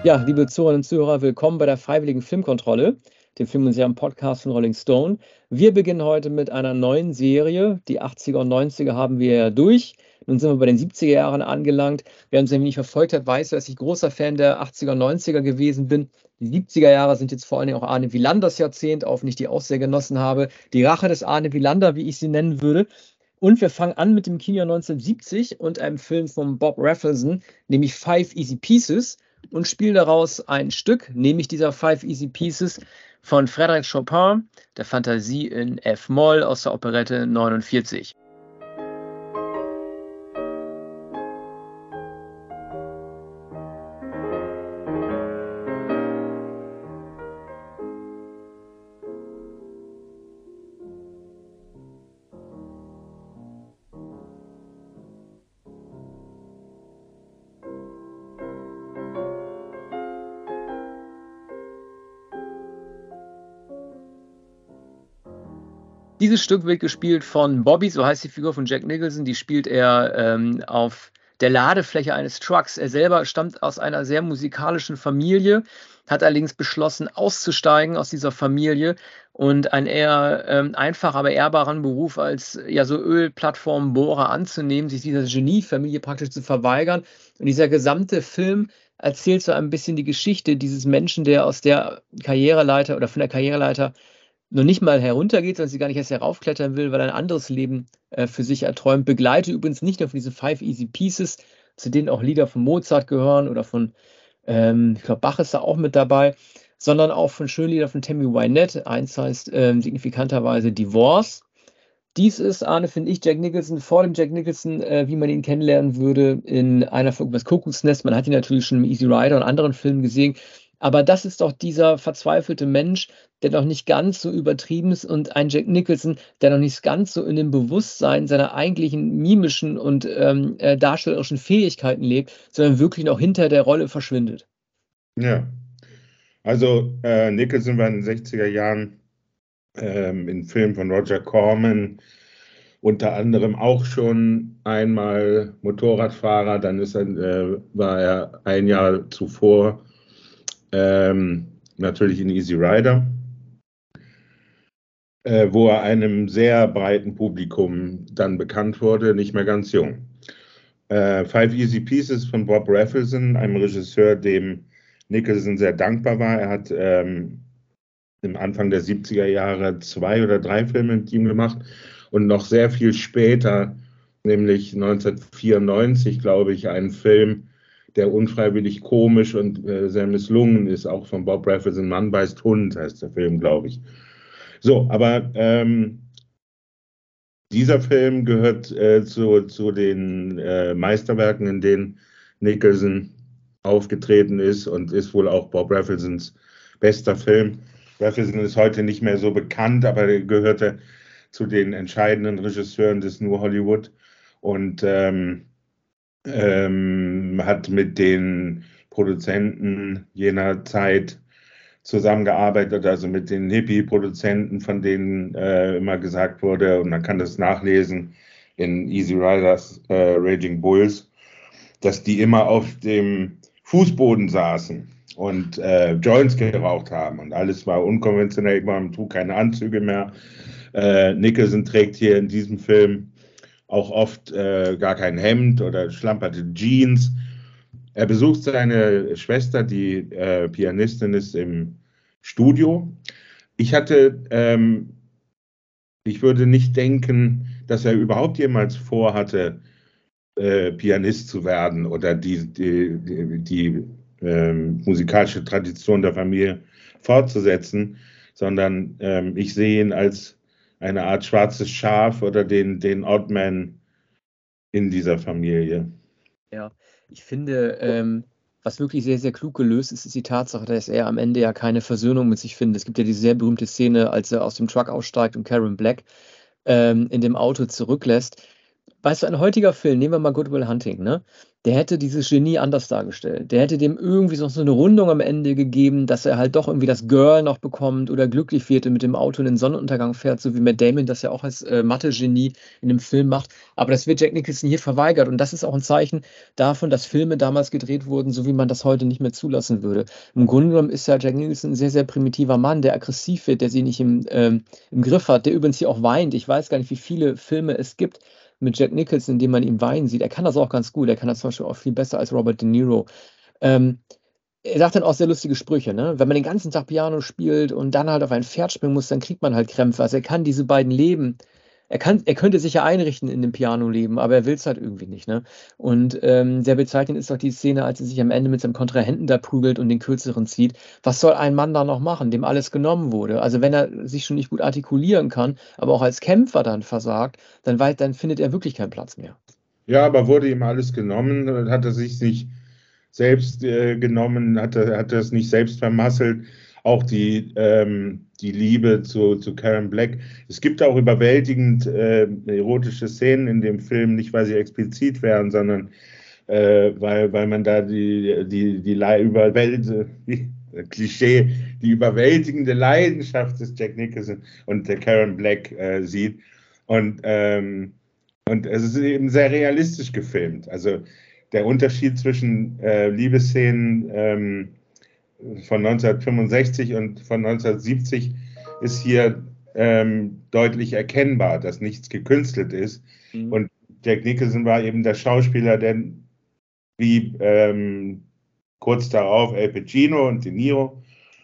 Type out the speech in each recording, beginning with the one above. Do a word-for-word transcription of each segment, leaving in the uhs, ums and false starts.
Ja, liebe Zuhörerinnen und Zuhörer, willkommen bei der Freiwilligen Filmkontrolle, dem Film- und Serien-Podcast von Rolling Stone. Wir beginnen heute mit einer neuen Serie. Die achtziger und neunziger haben wir ja durch. Nun sind wir bei den siebziger Jahren angelangt. Wer uns nämlich nicht verfolgt hat, weiß, dass ich großer Fan der achtziger und neunziger gewesen bin. Die siebziger Jahre sind jetzt vor allen Dingen auch Arne Wielanders Jahrzehnt, auch wenn ich die auch sehr genossen habe. Die Rache des Arne Wielander, wie ich sie nennen würde. Und wir fangen an mit dem Kinojahr neunzehnhundertsiebzig und einem Film von Bob Rafelson, nämlich Five Easy Pieces, und spielen daraus ein Stück, nämlich dieser Five Easy Pieces von Frédéric Chopin, der Fantasie in F-Moll aus der Operette neunundvierzig. Dieses Stück wird gespielt von Bobby, so heißt die Figur von Jack Nicholson. Die spielt er ähm, auf der Ladefläche eines Trucks. Er selber stammt aus einer sehr musikalischen Familie, hat allerdings beschlossen, auszusteigen aus dieser Familie und einen eher ähm, einfach, aber ehrbaren Beruf als ja so Ölplattformbohrer anzunehmen, sich dieser Geniefamilie praktisch zu verweigern. Und dieser gesamte Film erzählt so ein bisschen die Geschichte dieses Menschen, der aus der Karriereleiter oder von der Karriereleiter noch nicht mal heruntergeht, sondern sie gar nicht erst heraufklettern will, weil er ein anderes Leben äh, für sich erträumt. Begleite übrigens nicht nur von diesen Five Easy Pieces, zu denen auch Lieder von Mozart gehören oder von, ähm, ich glaube, Bach ist da auch mit dabei, sondern auch von schönen Liedern von Tammy Wynette. Eins heißt ähm, signifikanterweise Divorce. Dies ist, Arne, finde ich, Jack Nicholson vor dem Jack Nicholson, äh, wie man ihn kennenlernen würde, in einer Folge das Kuckucksnest. Man hat ihn natürlich schon im Easy Rider und anderen Filmen gesehen. Aber das ist doch dieser verzweifelte Mensch, der noch nicht ganz so übertrieben ist, und ein Jack Nicholson, der noch nicht ganz so in dem Bewusstsein seiner eigentlichen mimischen und ähm, äh, darstellerischen Fähigkeiten lebt, sondern wirklich noch hinter der Rolle verschwindet. Ja, also äh, Nicholson war in den sechziger Jahren ähm, in Filmen von Roger Corman unter anderem auch schon einmal Motorradfahrer, dann ist er, äh, war er ein Jahr zuvor ähm, natürlich in Easy Rider, äh, wo er einem sehr breiten Publikum dann bekannt wurde, nicht mehr ganz jung. Äh, Five Easy Pieces von Bob Rafelson, einem Regisseur, dem Nicholson sehr dankbar war. Er hat ähm, im Anfang der siebziger Jahre zwei oder drei Filme mit ihm gemacht und noch sehr viel später, nämlich neunzehnhundertvierundneunzig, glaube ich, einen Film, der unfreiwillig komisch und äh, sehr misslungen ist, auch von Bob Rafelson. Mann beißt Hund heißt der Film, glaube ich. So, aber ähm, dieser Film gehört äh, zu, zu den äh, Meisterwerken, in denen Nicholson aufgetreten ist, und ist wohl auch Bob Rafelsons bester Film. Rafelson ist heute nicht mehr so bekannt, aber er gehörte zu den entscheidenden Regisseuren des New Hollywood und ähm, ähm, hat mit den Produzenten jener Zeit zusammengearbeitet, also mit den Hippie-Produzenten, von denen äh, immer gesagt wurde, und man kann das nachlesen in Easy Riders, äh, Raging Bulls, dass die immer auf dem Fußboden saßen und äh, Joints geraucht haben und alles war unkonventionell, man trug keine Anzüge mehr. Äh, Nicholson trägt hier in diesem Film auch oft äh, gar kein Hemd oder schlamperte Jeans. Er besucht seine Schwester, die äh, Pianistin ist, im Studio. Ich hatte, ähm, ich würde nicht denken, dass er überhaupt jemals vorhatte, äh, Pianist zu werden oder die, die, die, die ähm, musikalische Tradition der Familie fortzusetzen, sondern ähm, ich sehe ihn als eine Art schwarzes Schaf oder den, den Oddman in dieser Familie. Ja, ich finde, ähm, was wirklich sehr, sehr klug gelöst ist, ist die Tatsache, dass er am Ende ja keine Versöhnung mit sich findet. Es gibt ja diese sehr berühmte Szene, als er aus dem Truck aussteigt und Karen Black ähm, in dem Auto zurücklässt. weißt du, ein heutiger Film, nehmen wir mal Good Will Hunting, ne? Der hätte dieses Genie anders dargestellt. Der hätte dem irgendwie so so eine Rundung am Ende gegeben, dass er halt doch irgendwie das Girl noch bekommt oder glücklich wird und mit dem Auto in den Sonnenuntergang fährt, so wie Matt Damon das ja auch als äh, Mathe-Genie in dem Film macht. Aber das wird Jack Nicholson hier verweigert. Und das ist auch ein Zeichen davon, dass Filme damals gedreht wurden, so wie man das heute nicht mehr zulassen würde. Im Grunde genommen ist ja Jack Nicholson ein sehr, sehr primitiver Mann, der aggressiv wird, der sie nicht im, ähm, im Griff hat, der übrigens hier auch weint. Ich weiß gar nicht, wie viele Filme es gibt mit Jack Nicholson, in dem man ihn weinen sieht. Er kann das auch ganz gut. Er kann das zum Beispiel auch viel besser als Robert De Niro. Ähm, er sagt dann auch sehr lustige Sprüche, ne? Wenn man den ganzen Tag Piano spielt und dann halt auf ein Pferd springen muss, dann kriegt man halt Krämpfe. Also er kann diese beiden Leben, er kann, er könnte sich ja einrichten in dem Piano-Leben, aber er will es halt irgendwie nicht, ne? Und ähm, sehr bezeichnend ist doch die Szene, als er sich am Ende mit seinem Kontrahenten da prügelt und den kürzeren zieht. Was soll ein Mann da noch machen, dem alles genommen wurde? Also wenn er sich schon nicht gut artikulieren kann, aber auch als Kämpfer dann versagt, dann, weit, dann findet er wirklich keinen Platz mehr. Ja, aber wurde ihm alles genommen? Hat er sich nicht selbst äh, genommen? Hat er, hat er es nicht selbst vermasselt? Auch die, ähm, die Liebe zu, zu Karen Black. Es gibt auch überwältigend äh, erotische Szenen in dem Film, nicht weil sie explizit wären, sondern äh, weil, weil man da die, die, die Überwält die, Klischee, die überwältigende Leidenschaft des Jack Nicholson und der Karen Black äh, sieht. Und ähm, Und es ist eben sehr realistisch gefilmt. Also der Unterschied zwischen äh, Liebesszenen ähm, von neunzehnhundertfünfundsechzig und von neunzehnhundertsiebzig ist hier ähm, deutlich erkennbar, dass nichts gekünstelt ist. Mhm. Und Jack Nicholson war eben der Schauspieler, der wie ähm, kurz darauf Al Pacino und De Niro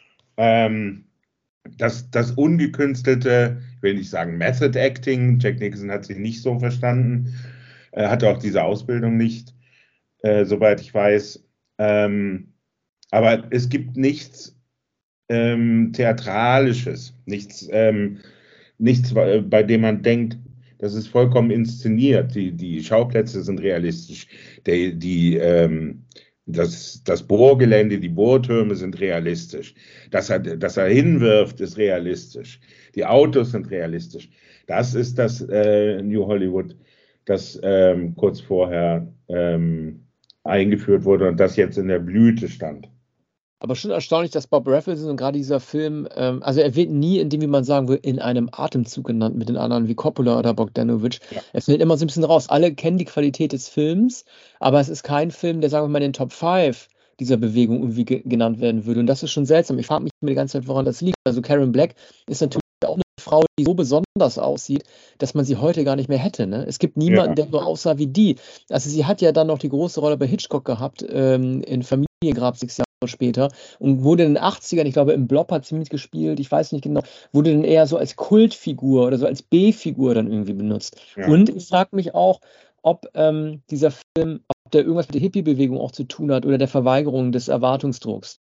ähm, das, das ungekünstelte, ich will nicht sagen Method Acting, Jack Nicholson hat sich nicht so verstanden, er hatte auch diese Ausbildung nicht, äh, soweit ich weiß. Ähm, aber es gibt nichts ähm, Theatralisches, nichts, ähm, nichts, bei dem man denkt, das ist vollkommen inszeniert. Die, die Schauplätze sind realistisch, die, die ähm, Das, das Bohrgelände, die Bohrtürme sind realistisch. Dass er, dass er hinwirft, ist realistisch. Die Autos sind realistisch. Das ist das äh, New Hollywood, das ähm, kurz vorher ähm, eingeführt wurde und das jetzt in der Blüte stand. Aber schon erstaunlich, dass Bob Rafelson und gerade dieser Film, ähm, also er wird nie in dem, wie man sagen will, in einem Atemzug genannt mit den anderen wie Coppola oder Bogdanovich. Ja. Er fällt immer so ein bisschen raus. Alle kennen die Qualität des Films, aber es ist kein Film, der, sagen wir mal, in den Top fünf dieser Bewegung irgendwie ge genannt werden würde. Und das ist schon seltsam. Ich frage mich die ganze Zeit, woran das liegt. Also Karen Black ist natürlich auch eine Frau, die so besonders aussieht, dass man sie heute gar nicht mehr hätte. Ne? Es gibt niemanden, ja. der so aussah wie die. Also sie hat ja dann noch die große Rolle bei Hitchcock gehabt, ähm, in Familiengrab sechs Jahre später und wurde in den achtzigern, ich glaube im Blob hat sie mitgespielt, ich weiß nicht genau, wurde dann eher so als Kultfigur oder so als B-Figur dann irgendwie benutzt. Ja. Und ich frage mich auch, ob ähm, dieser Film, ob der irgendwas mit der Hippie-Bewegung auch zu tun hat oder der Verweigerung des Erwartungsdrucks.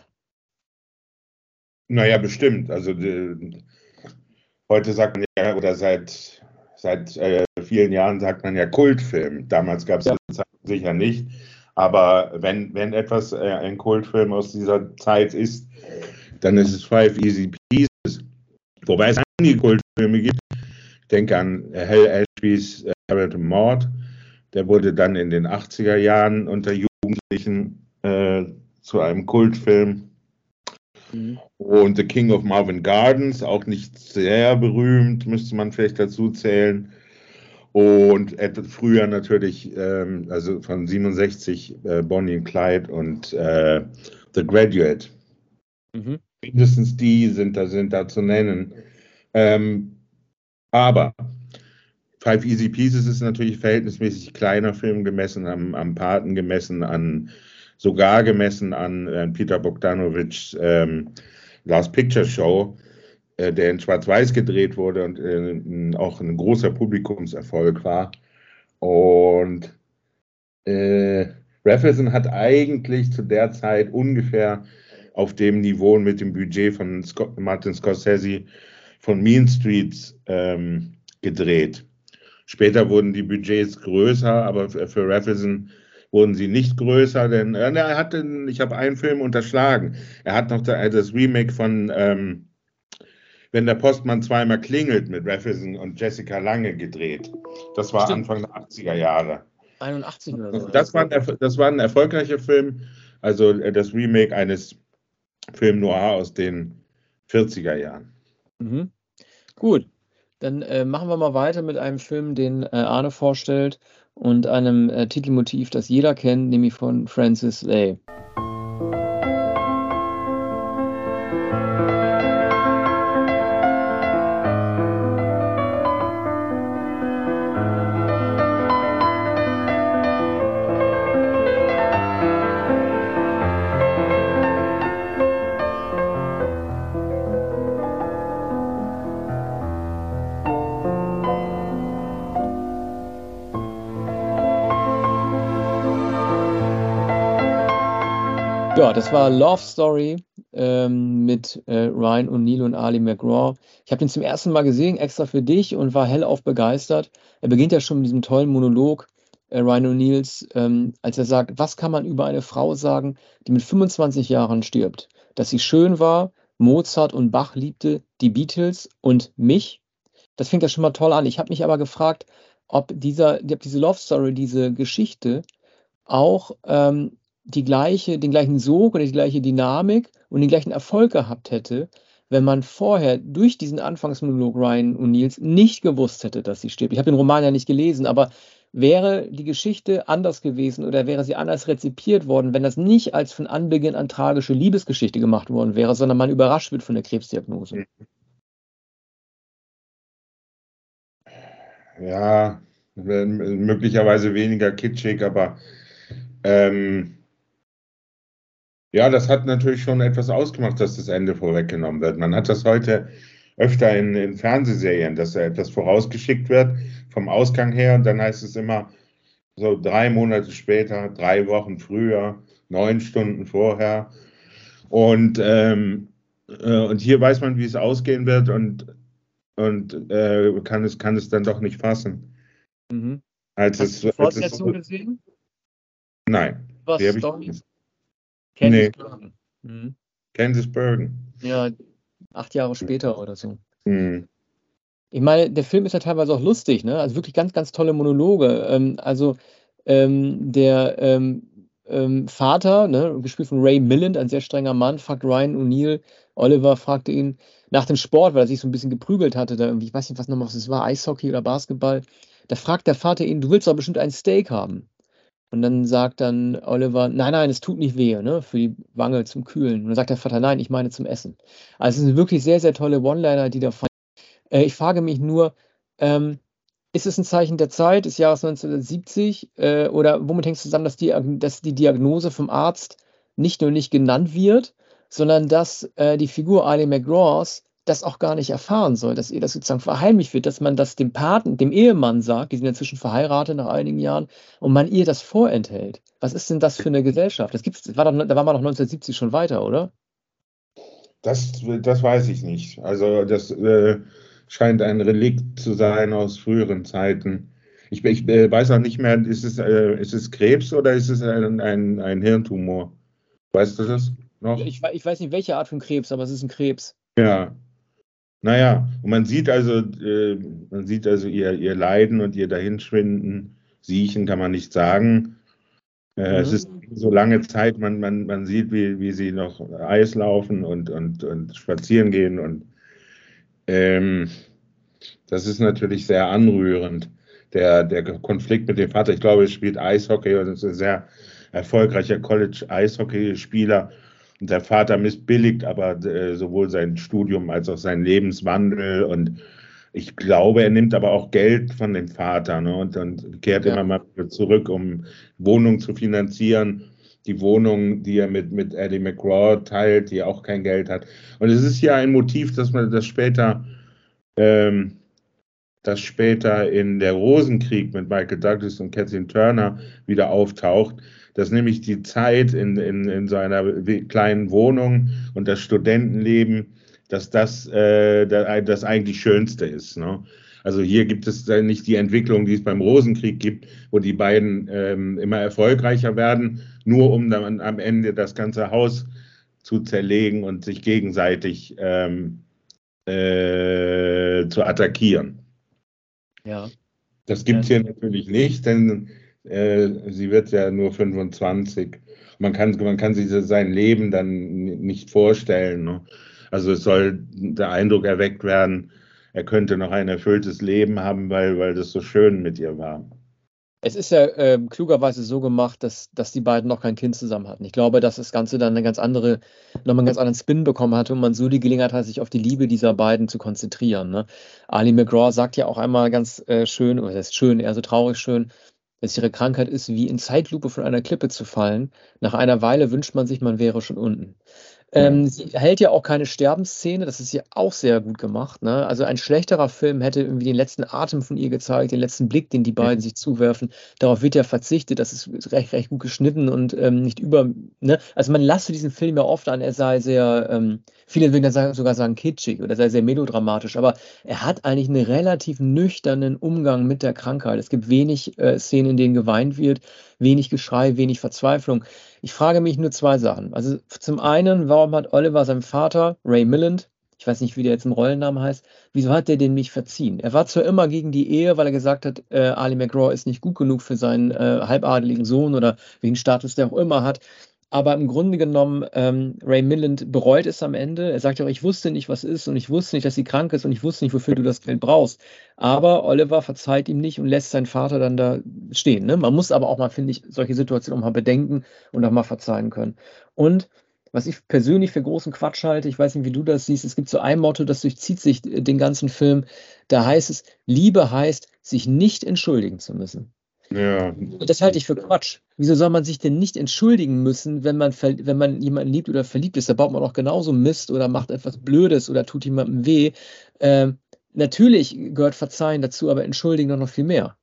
Naja, bestimmt. Also die, heute sagt man ja, oder seit, seit äh, vielen Jahren sagt man ja Kultfilm. Damals gab es ja. das sicher nicht. Aber wenn, wenn etwas äh, ein Kultfilm aus dieser Zeit ist, dann ist es Five Easy Pieces. Wobei es einige Kultfilme gibt. Ich denke an Hal Ashbys äh, Hamilton Mord. Der wurde dann in den achtziger Jahren unter Jugendlichen äh, zu einem Kultfilm. Mhm. Und The King of Marvin Gardens, auch nicht sehr berühmt, müsste man vielleicht dazu zählen. Und etwas früher natürlich, ähm, also von siebenundsechzig, äh, Bonnie und Clyde und äh, The Graduate. Mhm. Mindestens die sind da, sind da zu nennen. Ähm, aber Five Easy Pieces ist natürlich verhältnismäßig kleiner Film, gemessen am, am Paten, gemessen an, sogar gemessen an äh, Peter Bogdanovichs ähm, Last Picture Show, der in Schwarz-Weiß gedreht wurde und äh, auch ein großer Publikumserfolg war. Und äh, Rafelson hat eigentlich zu der Zeit ungefähr auf dem Niveau mit dem Budget von Scott, Martin Scorsese von Mean Streets ähm, gedreht. Später wurden die Budgets größer, aber für Rafelson wurden sie nicht größer, denn äh, er hatte, ich habe einen Film unterschlagen. Er hat noch das Remake von ähm, Wenn der Postmann zweimal klingelt mit Raffleson und Jessica Lange gedreht. Das war Stimmt. Anfang der achtziger Jahre. einundachtzig oder so. Das war, ein, das war ein erfolgreicher Film, also das Remake eines Film Noir aus den vierziger Jahren. Mhm. Gut, dann äh, machen wir mal weiter mit einem Film, den äh, Arne vorstellt und einem äh, Titelmotiv, das jeder kennt, nämlich von Francis Lay. Ja, das war Love Story ähm, mit äh, Ryan O'Neal und Ali McGraw. Ich habe den zum ersten Mal gesehen, extra für dich, und war hellauf begeistert. Er beginnt ja schon mit diesem tollen Monolog äh, Ryan O'Neals, ähm, als er sagt, was kann man über eine Frau sagen, die mit fünfundzwanzig Jahren stirbt? Dass sie schön war, Mozart und Bach liebte, die Beatles und mich. Das fängt ja schon mal toll an. Ich habe mich aber gefragt, ob dieser, ob diese Love Story, diese Geschichte auch ähm, die gleiche, den gleichen Sog oder die gleiche Dynamik und den gleichen Erfolg gehabt hätte, wenn man vorher durch diesen Anfangsmonolog Ryan O'Neals nicht gewusst hätte, dass sie stirbt. Ich habe den Roman ja nicht gelesen, aber wäre die Geschichte anders gewesen oder wäre sie anders rezipiert worden, wenn das nicht als von Anbeginn an tragische Liebesgeschichte gemacht worden wäre, sondern man überrascht wird von der Krebsdiagnose? Ja, möglicherweise weniger kitschig, aber ähm, ja, das hat natürlich schon etwas ausgemacht, dass das Ende vorweggenommen wird. Man hat das heute öfter in, in Fernsehserien, dass etwas vorausgeschickt wird vom Ausgang her, und dann heißt es immer so drei Monate später, drei Wochen früher, neun Stunden vorher. Und, ähm, äh, und hier weiß man, wie es ausgehen wird, und, und äh, kann, es, kann es dann doch nicht fassen. Mhm. Als Hast es, du die als es Fortsetzung so, gesehen? nein, Was die habe ich Story? nicht. Candice Nee, Bergen. Mhm. Candice Bergen. Ja, acht Jahre später oder so. Hm. Ich meine, der Film ist ja teilweise auch lustig, ne? Also wirklich ganz, ganz tolle Monologe. Ähm, also ähm, der ähm, ähm, Vater, ne, gespielt von Ray Milland, ein sehr strenger Mann, fragt Ryan O'Neal, Oliver fragte ihn nach dem Sport, weil er sich so ein bisschen geprügelt hatte, da irgendwie, ich weiß nicht, was nochmal was es war, Eishockey oder Basketball. Da fragt der Vater ihn, du willst doch bestimmt ein Steak haben. Und dann sagt dann Oliver, nein, nein, es tut nicht weh, ne, für die Wange zum Kühlen. Und dann sagt der Vater, nein, ich meine zum Essen. Also es sind wirklich sehr, sehr tolle One-Liner, die da fallen. Äh, ich frage mich nur, ähm, ist es ein Zeichen der Zeit, des Jahres neunzehnhundertsiebzig, äh, oder womit hängt es zusammen, dass die, dass die Diagnose vom Arzt nicht nur nicht genannt wird, sondern dass äh, die Figur Ali McGraws das auch gar nicht erfahren soll, dass ihr das sozusagen verheimlicht wird, dass man das dem Paten, dem Ehemann sagt, die sind inzwischen verheiratet nach einigen Jahren, und man ihr das vorenthält. Was ist denn das für eine Gesellschaft? Das gibt's, war doch, da war man doch neunzehnhundertsiebzig schon weiter, oder? Das, das weiß ich nicht. Also das äh, scheint ein Relikt zu sein aus früheren Zeiten. Ich, ich äh, weiß auch nicht mehr, ist es, äh, ist es Krebs oder ist es ein, ein, ein Hirntumor? Weißt du das noch? Ich, ich weiß nicht, welche Art von Krebs, aber es ist ein Krebs. Ja. Naja, und man sieht also, äh, man sieht also ihr, ihr Leiden und ihr Dahinschwinden. Siechen kann man nicht sagen. Äh, es Mhm. ist so lange Zeit, man, man, man sieht, wie, wie sie noch Eis laufen und, und, und spazieren gehen, und ähm, das ist natürlich sehr anrührend. Der, der Konflikt mit dem Vater, ich glaube, er spielt Eishockey und ist ein sehr erfolgreicher College-Eishockeyspieler. Und der Vater missbilligt aber äh, sowohl sein Studium als auch seinen Lebenswandel. Und ich glaube, er nimmt aber auch Geld von dem Vater, ne, und dann kehrt Ja. immer mal wieder zurück, um Wohnung zu finanzieren. Die Wohnung, die er mit, mit Eddie McGraw teilt, die auch kein Geld hat. Und es ist ja ein Motiv, dass man das später ähm, das später in der Rosenkrieg mit Michael Douglas und Kathleen Turner wieder auftaucht, dass nämlich die Zeit in, in, in seiner kleinen Wohnung und das Studentenleben, dass das äh, das eigentlich Schönste ist. Ne? Also hier gibt es nicht die Entwicklung, die es beim Rosenkrieg gibt, wo die beiden ähm, immer erfolgreicher werden, nur um dann am Ende das ganze Haus zu zerlegen und sich gegenseitig ähm, äh, zu attackieren. Ja. Das gibt es Ja. hier natürlich nicht, denn äh, sie wird ja nur fünfundzwanzig. Man kann, man kann sich sein Leben dann nicht vorstellen. Ne? Also es soll der Eindruck erweckt werden, er könnte noch ein erfülltes Leben haben, weil, weil das so schön mit ihr war. Es ist ja äh, klugerweise so gemacht, dass, dass die beiden noch kein Kind zusammen hatten. Ich glaube, dass das Ganze dann eine ganz andere, nochmal einen ganz anderen Spin bekommen hatte und man so die Gelegenheit hat, sich auf die Liebe dieser beiden zu konzentrieren. Ne? Ali MacGraw sagt ja auch einmal ganz äh, schön, oder das ist schön, eher so traurig schön, dass ihre Krankheit ist, wie in Zeitlupe von einer Klippe zu fallen. Nach einer Weile wünscht man sich, man wäre schon unten. Ähm, Ja. sie hält ja auch keine Sterbensszene, das ist ja auch sehr gut gemacht. Ne? Also ein schlechterer Film hätte irgendwie den letzten Atem von ihr gezeigt, den letzten Blick, den die beiden sich zuwerfen. Darauf wird ja verzichtet, das ist recht, recht gut geschnitten und ähm, nicht über. Ne? Also man lasst diesen Film ja oft an, er sei sehr, ähm, viele würden ja sogar sagen kitschig oder sei sehr melodramatisch, aber er hat eigentlich einen relativ nüchternen Umgang mit der Krankheit. Es gibt wenig äh, Szenen, in denen geweint wird, wenig Geschrei, wenig Verzweiflung. Ich frage mich nur zwei Sachen. Also zum einen, warum hat Oliver seinem Vater, Ray Milland, ich weiß nicht, wie der jetzt im Rollennamen heißt, wieso hat der den nicht verziehen? Er war zwar immer gegen die Ehe, weil er gesagt hat, äh, Ali MacGraw ist nicht gut genug für seinen äh, halbadeligen Sohn oder welchen Status der auch immer hat. Aber im Grunde genommen, ähm, Ray Milland bereut es am Ende. Er sagt auch, ich wusste nicht, was ist und ich wusste nicht, dass sie krank ist und ich wusste nicht, wofür du das Geld brauchst. Aber Oliver verzeiht ihm nicht und lässt seinen Vater dann da stehen. Ne? Man muss aber auch mal, finde ich, solche Situationen auch mal bedenken und auch mal verzeihen können. Und was ich persönlich für großen Quatsch halte, ich weiß nicht, wie du das siehst, es gibt so ein Motto, das durchzieht sich den ganzen Film. Da heißt es, Liebe heißt, sich nicht entschuldigen zu müssen. Ja. Das halte ich für Quatsch. Wieso soll man sich denn nicht entschuldigen müssen, wenn man, wenn man jemanden liebt oder verliebt ist? Da baut man auch genauso Mist oder macht etwas Blödes oder tut jemandem weh. Ähm, natürlich gehört Verzeihen dazu, aber entschuldigen noch, noch viel mehr.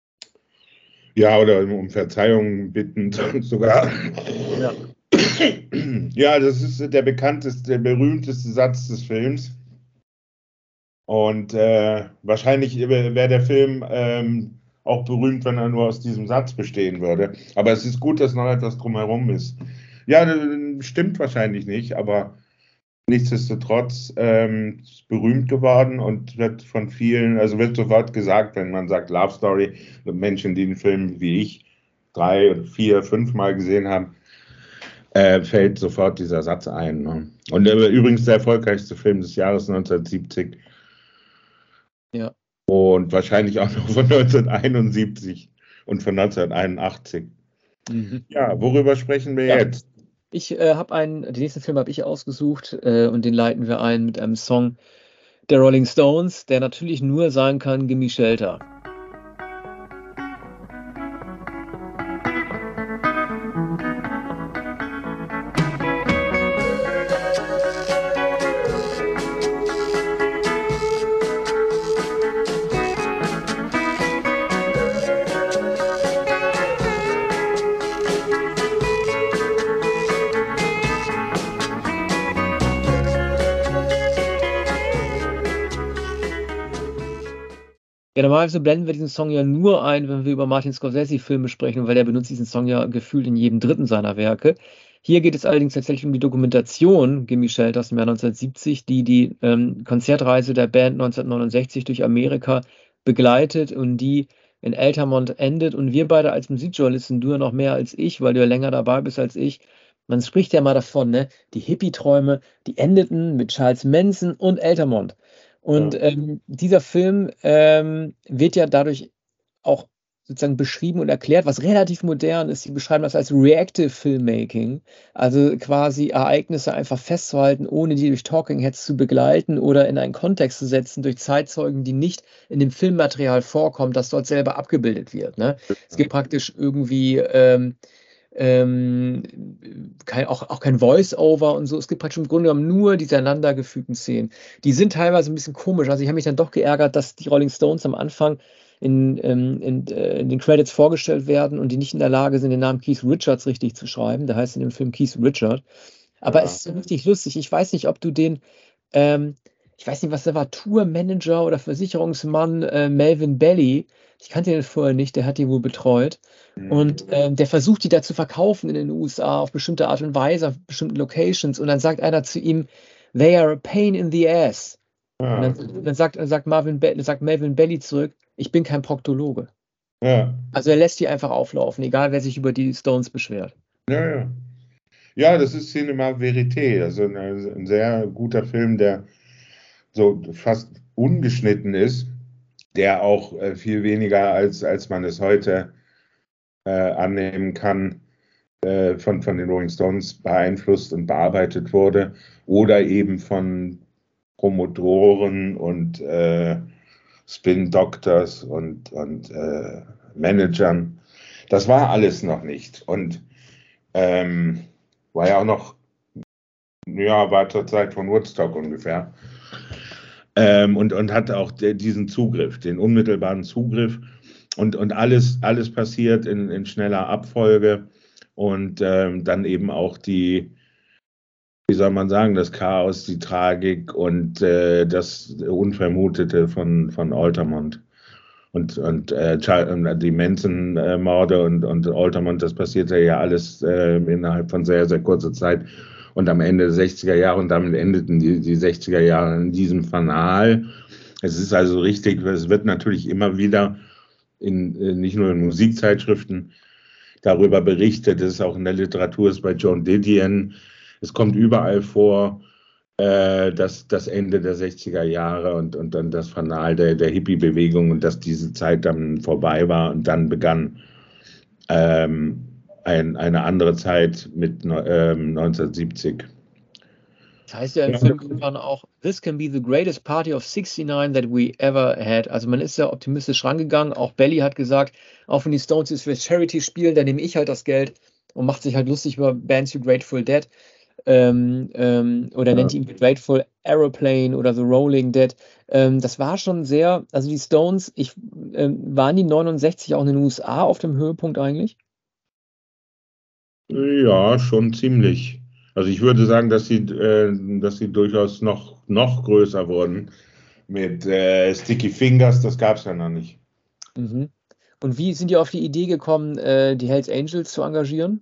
Ja, oder um Verzeihung bitten sogar. Ja. Ja, das ist der bekannteste, der berühmteste Satz des Films. Und äh, wahrscheinlich wäre der Film ähm, auch berühmt, wenn er nur aus diesem Satz bestehen würde. Aber es ist gut, dass noch etwas drumherum ist. Ja, stimmt wahrscheinlich nicht, aber nichtsdestotrotz ähm, ist berühmt geworden und wird von vielen, also wird sofort gesagt, wenn man sagt Love Story, Menschen, die den Film wie ich drei, vier, fünf Mal gesehen haben, äh, fällt sofort dieser Satz ein. Ne? Und äh, übrigens der erfolgreichste Film des Jahres neunzehnhundertsiebzig. Ja. Und wahrscheinlich auch noch von neunzehnhunderteinundsiebzig und von neunzehnhunderteinundachtzig. Mhm. Ja, worüber sprechen wir ja. jetzt? Ich äh, habe einen, den nächsten Film habe ich ausgesucht äh, und den leiten wir ein mit einem Song der Rolling Stones, der natürlich nur sagen kann, Gimme Shelter. Ja, normalerweise blenden wir diesen Song ja nur ein, wenn wir über Martin Scorsese-Filme sprechen, weil er benutzt diesen Song ja gefühlt in jedem dritten seiner Werke. Hier geht es allerdings tatsächlich um die Dokumentation Gimme Shelter aus dem Jahr neunzehnhundertsiebzig, die die ähm, Konzertreise der Band neunzehnhundertneunundsechzig durch Amerika begleitet und die in Altamont endet. Und wir beide als Musikjournalisten, du ja noch mehr als ich, weil du ja länger dabei bist als ich, man spricht ja mal davon, ne? Die Hippie-Träume, die endeten mit Charles Manson und Altamont. Und Ja. ähm, dieser Film ähm, wird ja dadurch auch sozusagen beschrieben und erklärt, was relativ modern ist. Sie beschreiben das als Reactive Filmmaking, also quasi Ereignisse einfach festzuhalten, ohne die durch Talking Heads zu begleiten oder in einen Kontext zu setzen durch Zeitzeugen, die nicht in dem Filmmaterial vorkommen, das dort selber abgebildet wird. Ne? Es gibt praktisch irgendwie ähm, ähm, kein, auch, auch kein Voice-Over und so. Es gibt praktisch im Grunde genommen nur diese aneinandergefügten Szenen. Die sind teilweise ein bisschen komisch. Also ich habe mich dann doch geärgert, dass die Rolling Stones am Anfang in, in, in, in den Credits vorgestellt werden und die nicht in der Lage sind, den Namen Keith Richards richtig zu schreiben. Der heißt in dem Film Keith Richard. Aber ja. Es ist so richtig lustig. Ich weiß nicht, ob du den, ähm, ich weiß nicht, was der war, Tourmanager oder Versicherungsmann äh, Melvin Belly. Ich kannte den vorher nicht, der hat die wohl betreut. Und ähm, der versucht, die da zu verkaufen in den U S A auf bestimmte Art und Weise, auf bestimmten Locations. Und dann sagt einer zu ihm, they are a pain in the ass. Und Ja. dann, dann, sagt, dann sagt, Marvin Be- sagt Melvin Belly zurück, ich bin kein Proktologe. Ja. Also er lässt die einfach auflaufen, egal wer sich über die Stones beschwert. Ja, ja. Ja, das ist Cinema Verité, also ein, ein sehr guter Film, der so fast ungeschnitten ist, der auch äh, viel weniger als, als man es heute äh, annehmen kann, äh, von, von den Rolling Stones beeinflusst und bearbeitet wurde oder eben von Promotoren und äh, Spin Doctors und, und äh, Managern. Das war alles noch nicht. Und ähm, war ja auch noch, ja, war zur Zeit von Woodstock ungefähr. Ähm, und, und hatte auch de, diesen Zugriff, den unmittelbaren Zugriff. Und, und alles, alles passiert in, in schneller Abfolge. Und ähm, dann eben auch die, wie soll man sagen, das Chaos, die Tragik und äh, das Unvermutete von, von Altamont. Und, und äh, die Manson-Morde und, und Altamont, das passierte ja alles äh, innerhalb von sehr, sehr kurzer Zeit. Und am Ende der sechziger Jahre, und damit endeten die, die sechziger Jahre in diesem Fanal. Es ist also richtig, es wird natürlich immer wieder in, nicht nur in Musikzeitschriften darüber berichtet, es ist auch in der Literatur, ist bei Joan Didion, es kommt überall vor, äh, dass das Ende der sechziger Jahre und, und dann das Fanal der, der Hippie-Bewegung und dass diese Zeit dann vorbei war und dann begann ähm, ein, eine andere Zeit mit ähm, neunzehnhundertsiebzig. Das heißt ja im Film irgendwann auch, this can be the greatest party of sixty-nine that we ever had. Also man ist ja optimistisch rangegangen. Auch Belly hat gesagt, auch wenn die Stones jetzt für Charity spielen, dann nehme ich halt das Geld und macht sich halt lustig über Bands wie Grateful Dead. Ähm, ähm, oder nennt ihn Grateful Aeroplane oder The Rolling Dead. Ähm, das war schon sehr, also die Stones, ich, ähm, waren die neunundsechzig auch in den U S A auf dem Höhepunkt eigentlich? Ja, schon ziemlich. Also ich würde sagen, dass sie, äh, dass sie durchaus noch, noch größer wurden. Mit äh, Sticky Fingers, das gab es ja noch nicht. Mhm. Und wie sind die auf die Idee gekommen, äh, die Hells Angels zu engagieren?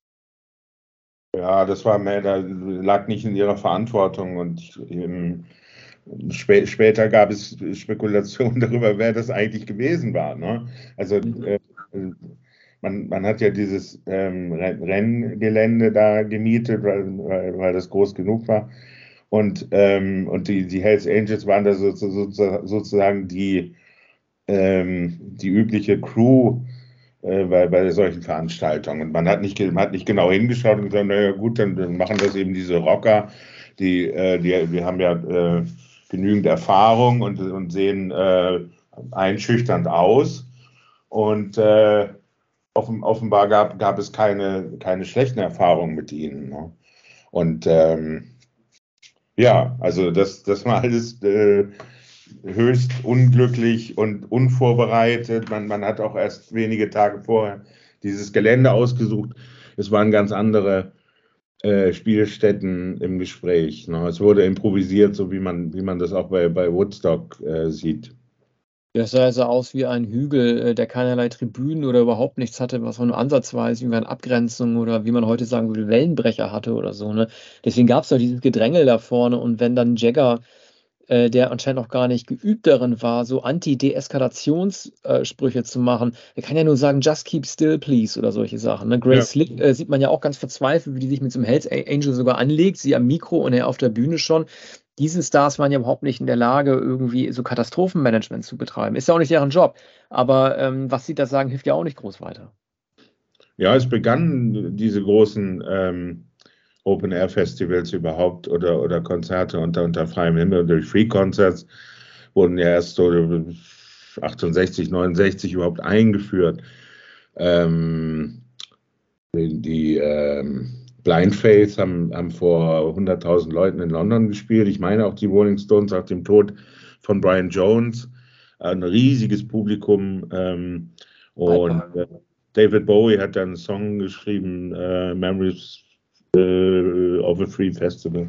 Ja, das war mehr, da lag nicht in ihrer Verantwortung und ähm, spä später gab es Spekulationen darüber, wer das eigentlich gewesen war. Ne? Also äh, man, man hat ja dieses ähm, Renngelände da gemietet, weil, weil, weil das groß genug war. Und, ähm, und die, die Hells Angels waren da so, so, sozusagen die, ähm, die übliche Crew äh, bei, bei solchen Veranstaltungen. Und man hat nicht, man hat nicht genau hingeschaut und gesagt, naja gut, dann, dann machen das eben diese Rocker, die, äh, die, die haben ja äh, genügend Erfahrung und, und sehen äh, einschüchternd aus. Und äh, offen, offenbar gab, gab es keine, keine schlechten Erfahrungen mit ihnen. Ne? Und ähm, ja, also das, das war alles äh, höchst unglücklich und unvorbereitet. Man, man hat auch erst wenige Tage vorher dieses Gelände ausgesucht. Es waren ganz andere äh, Spielstätten im Gespräch. Ne? Es wurde improvisiert, so wie man, wie man das auch bei, bei Woodstock äh, sieht. Das sah also aus wie ein Hügel, äh, der keinerlei Tribünen oder überhaupt nichts hatte, was auch nur ansatzweise irgendwie eine Abgrenzung oder wie man heute sagen würde, Wellenbrecher hatte oder so. Ne? Deswegen gab es doch dieses Gedrängel da vorne und wenn dann Jagger, äh, der anscheinend auch gar nicht geübt darin war, so Anti-Deeskalationssprüche zu machen, der kann ja nur sagen, just keep still, please oder solche Sachen. Ne? Grace Ja. Slick äh, sieht man ja auch ganz verzweifelt, wie die sich mit so einem Hells Angel sogar anlegt, sie am Mikro und er auf der Bühne schon. Diese Stars waren ja überhaupt nicht in der Lage, irgendwie so Katastrophenmanagement zu betreiben. Ist ja auch nicht deren Job. Aber ähm, was sie da sagen, hilft ja auch nicht groß weiter. Ja, es begannen diese großen ähm, Open-Air-Festivals überhaupt oder, oder Konzerte unter, unter freiem Himmel. Durch Free Concerts wurden ja erst so achtundsechzig, neunundsechzig überhaupt eingeführt. Ähm, die die ähm, Blind Faith haben, haben vor hunderttausend Leuten in London gespielt. Ich meine auch die Rolling Stones nach dem Tod von Brian Jones. Ein riesiges Publikum. Ähm, und äh, David Bowie hat dann einen Song geschrieben, äh, Memories äh, of a Free Festival.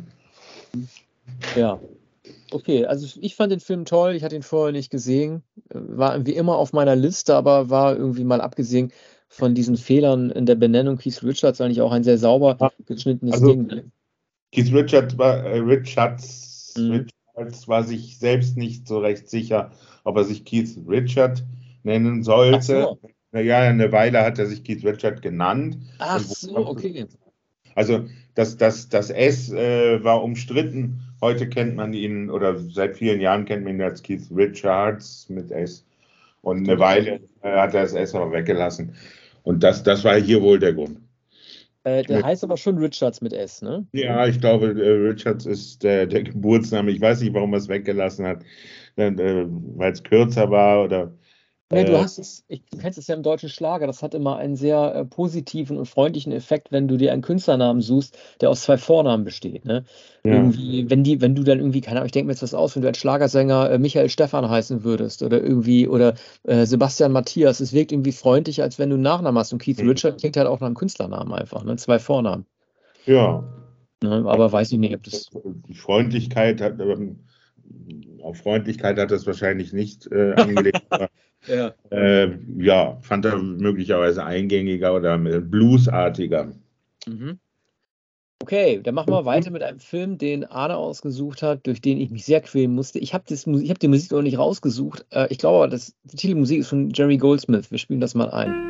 Ja. Okay, also ich fand den Film toll, ich hatte ihn vorher nicht gesehen, war wie immer auf meiner Liste, aber war irgendwie mal abgesehen von diesen Fehlern in der Benennung Keith Richards eigentlich auch ein sehr sauber geschnittenes Also, Ding. Keith Richards war, äh, Richards, Mhm. Richards Hawks war sich selbst nicht so recht sicher, ob er sich Keith Richard nennen Ach sollte. so. Naja, eine Weile hat er sich Keith Richard genannt. Ach Und so, wo- okay. Also das, das, das S äh, war umstritten. Heute kennt man ihn, oder seit vielen Jahren kennt man ihn als Keith Richards mit S. Und eine Weile äh, hat er das S aber weggelassen. Und das, das war hier wohl der Grund. Äh, der heißt aber schon Richards mit S, ne? Ja, ich glaube, äh, Richards ist der, der Geburtsname. Ich weiß nicht, warum er es weggelassen hat, äh, weil es kürzer war oder. Ne, du Äh, hast es, ich, du kennst es ja im deutschen Schlager, das hat immer einen sehr äh, positiven und freundlichen Effekt, wenn du dir einen Künstlernamen suchst, der aus zwei Vornamen besteht, ne? ja. Irgendwie, wenn die, wenn du dann irgendwie, keine Ahnung, ich denke mir jetzt was aus, wenn du als Schlagersänger äh, Michael Stephan heißen würdest oder irgendwie, oder äh, Sebastian Matthias, es wirkt irgendwie freundlicher, als wenn du einen Nachnamen hast. Und Keith Mhm. Richard klingt halt auch nach einem Künstlernamen einfach, ne? Zwei Vornamen. Ja. Ne? Aber weiß ich nicht, ob das. Die Freundlichkeit hat, ähm, auf Freundlichkeit hat das wahrscheinlich nicht äh, angelegt. aber, Ja. äh, ja, fand er möglicherweise eingängiger oder bluesartiger. Mhm. Okay, dann machen wir weiter mit einem Film, den Arne ausgesucht hat, durch den ich mich sehr quälen musste. Ich habe hab die Musik noch nicht rausgesucht. Äh, ich glaube aber, das, die Titelmusik ist von Jerry Goldsmith. Wir spielen das mal ein.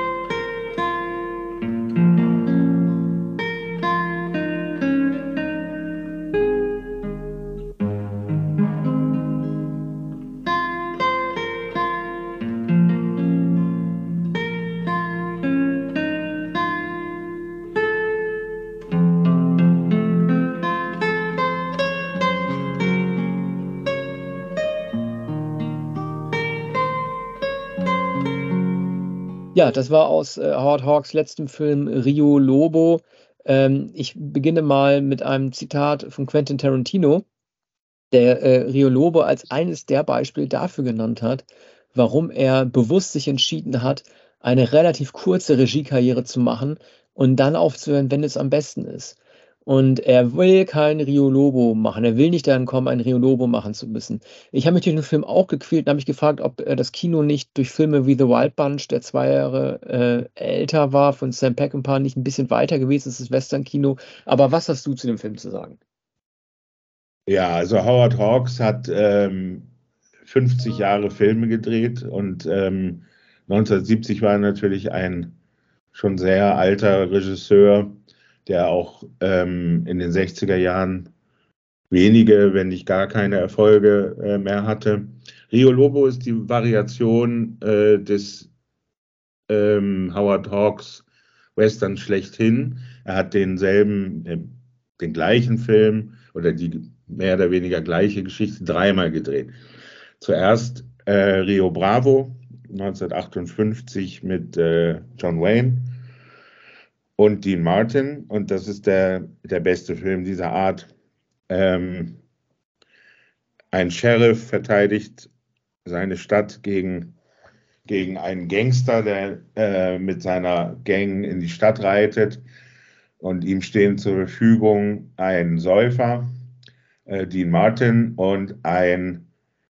Ja, das war aus äh, Howard Hawks letztem Film Rio Lobo. Ähm, ich beginne mal mit einem Zitat von Quentin Tarantino, der äh, Rio Lobo als eines der Beispiele dafür genannt hat, warum er bewusst sich entschieden hat, eine relativ kurze Regiekarriere zu machen und dann aufzuhören, wenn es am besten ist. Und er will kein Rio Lobo machen. Er will nicht dahin kommen, ein Rio Lobo machen zu müssen. Ich habe mich durch den Film auch gequält und habe mich gefragt, ob äh, das Kino nicht durch Filme wie The Wild Bunch, der zwei Jahre äh, älter war, von Sam Peckinpah, nicht ein bisschen weiter gewesen ist, das Western-Kino. Aber was hast du zu dem Film zu sagen? Ja, also Howard Hawks hat ähm, fünfzig Jahre Filme gedreht und ähm, neunzehnhundertsiebzig war er natürlich ein schon sehr alter Regisseur, der auch ähm, in den sechziger Jahren wenige, wenn nicht gar keine Erfolge äh, mehr hatte. Rio Lobo ist die Variation äh, des ähm, Howard Hawks Western schlechthin. Er hat denselben, äh, den gleichen Film oder die mehr oder weniger gleiche Geschichte dreimal gedreht. Zuerst äh, Rio Bravo neunzehnhundertachtundfünfzig mit äh, John Wayne und Dean Martin, und das ist der, der beste Film dieser Art. Ähm, ein Sheriff verteidigt seine Stadt gegen, gegen einen Gangster, der äh, mit seiner Gang in die Stadt reitet, und ihm stehen zur Verfügung ein Säufer, äh, Dean Martin, und ein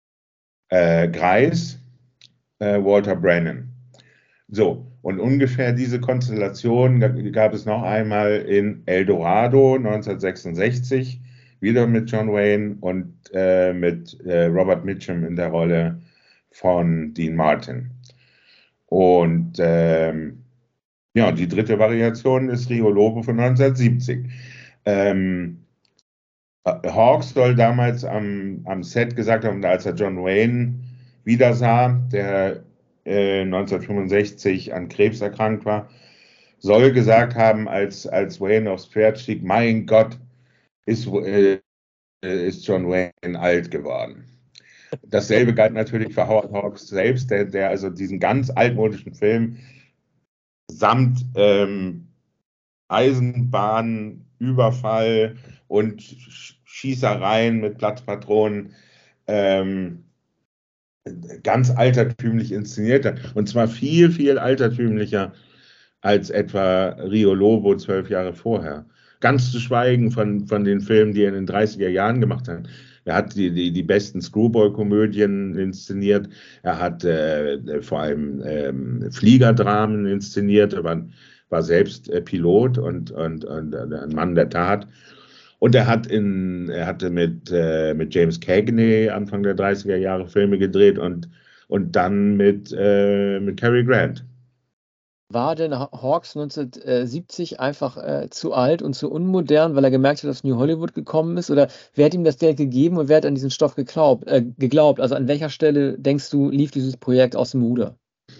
äh, Greis, äh, Walter Brennan. So, und ungefähr diese Konstellation gab es noch einmal in El Dorado neunzehnhundertsechsundsechzig, wieder mit John Wayne und äh, mit äh, Robert Mitchum in der Rolle von Dean Martin. Und ähm, ja, die dritte Variation ist Rio Lobo von neunzehnhundertsiebzig. Ähm, Hawks soll damals am, am Set gesagt haben, als er John Wayne wieder sah, der äh, neunzehnhundertfünfundsechzig an Krebs erkrankt war, soll gesagt haben, als, als Wayne aufs Pferd stieg, mein Gott, ist, äh, ist John Wayne alt geworden. Dasselbe galt natürlich für Howard Hawks selbst, der, der also diesen ganz altmodischen Film samt ähm, Eisenbahn, Überfall und Schießereien mit Platzpatronen ähm, ganz altertümlich inszeniert hat. Und zwar viel, viel altertümlicher als etwa Rio Lobo zwölf Jahre vorher. Ganz zu schweigen von, von den Filmen, die er in den dreißiger Jahren gemacht hat. Er hat die, die, die besten Screwball-Komödien inszeniert. Er hat äh, vor allem ähm, Fliegerdramen inszeniert. Er war, war selbst äh, Pilot und, und, und äh, ein Mann der Tat. Und er hat in, er hatte mit, äh, mit James Cagney Anfang der dreißiger Jahre Filme gedreht und, und dann mit, äh, mit Cary Grant. War denn Hawks neunzehnhundertsiebzig einfach äh, zu alt und zu unmodern, weil er gemerkt hat, dass New Hollywood gekommen ist? Oder wer hat ihm das direkt gegeben und wer hat an diesen Stoff geglaubt? Äh, geglaubt? Also an welcher Stelle, denkst du, lief dieses Projekt aus dem Ruder?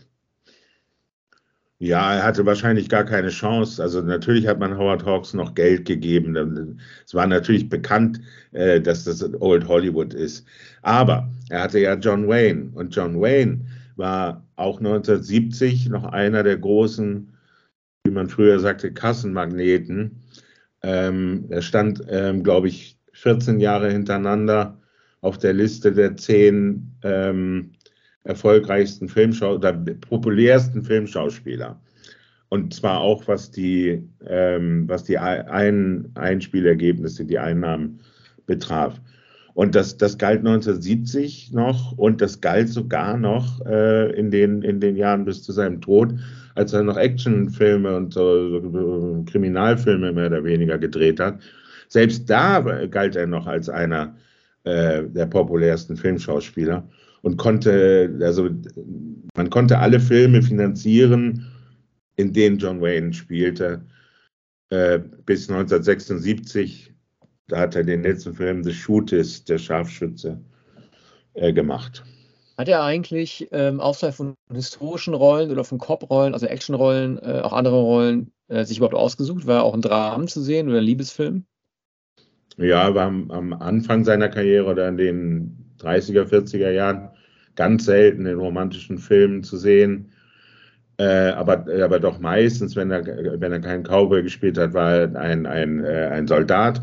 Ja, er hatte wahrscheinlich gar keine Chance. Also natürlich hat man Howard Hawks noch Geld gegeben. Es war natürlich bekannt, äh, dass das Old Hollywood ist. Aber er hatte ja John Wayne. Und John Wayne war auch neunzehnhundertsiebzig noch einer der großen, wie man früher sagte, Kassenmagneten. Ähm, er stand, ähm, glaube ich, vierzehn Jahre hintereinander auf der Liste der zehn ähm, erfolgreichsten Filmschau oder populärsten Filmschauspieler. Und zwar auch, was die, ähm, was die Ein Einspielergebnisse, die Einnahmen betraf. Und das, das galt neunzehnhundertsiebzig noch und das galt sogar noch äh, in, den, in den Jahren bis zu seinem Tod, als er noch Actionfilme und so, so Kriminalfilme mehr oder weniger gedreht hat. Selbst da galt er noch als einer äh, der populärsten Filmschauspieler. Und konnte, also man konnte alle Filme finanzieren, in denen John Wayne spielte, äh, bis neunzehnhundertsechsundsiebzig. Da hat er den letzten Film The Shootist, der Scharfschütze, äh, gemacht. Hat er eigentlich ähm, außerhalb von historischen Rollen oder von Cop-Rollen, also Actionrollen, äh, auch andere Rollen äh, sich überhaupt ausgesucht? War er auch ein Dramen zu sehen oder ein Liebesfilm? Ja, war am, am Anfang seiner Karriere oder in den dreißiger, vierziger Jahren ganz selten in romantischen Filmen zu sehen. Äh, aber, aber doch meistens, wenn er, wenn er keinen Cowboy gespielt hat, war er ein, ein, äh, ein Soldat.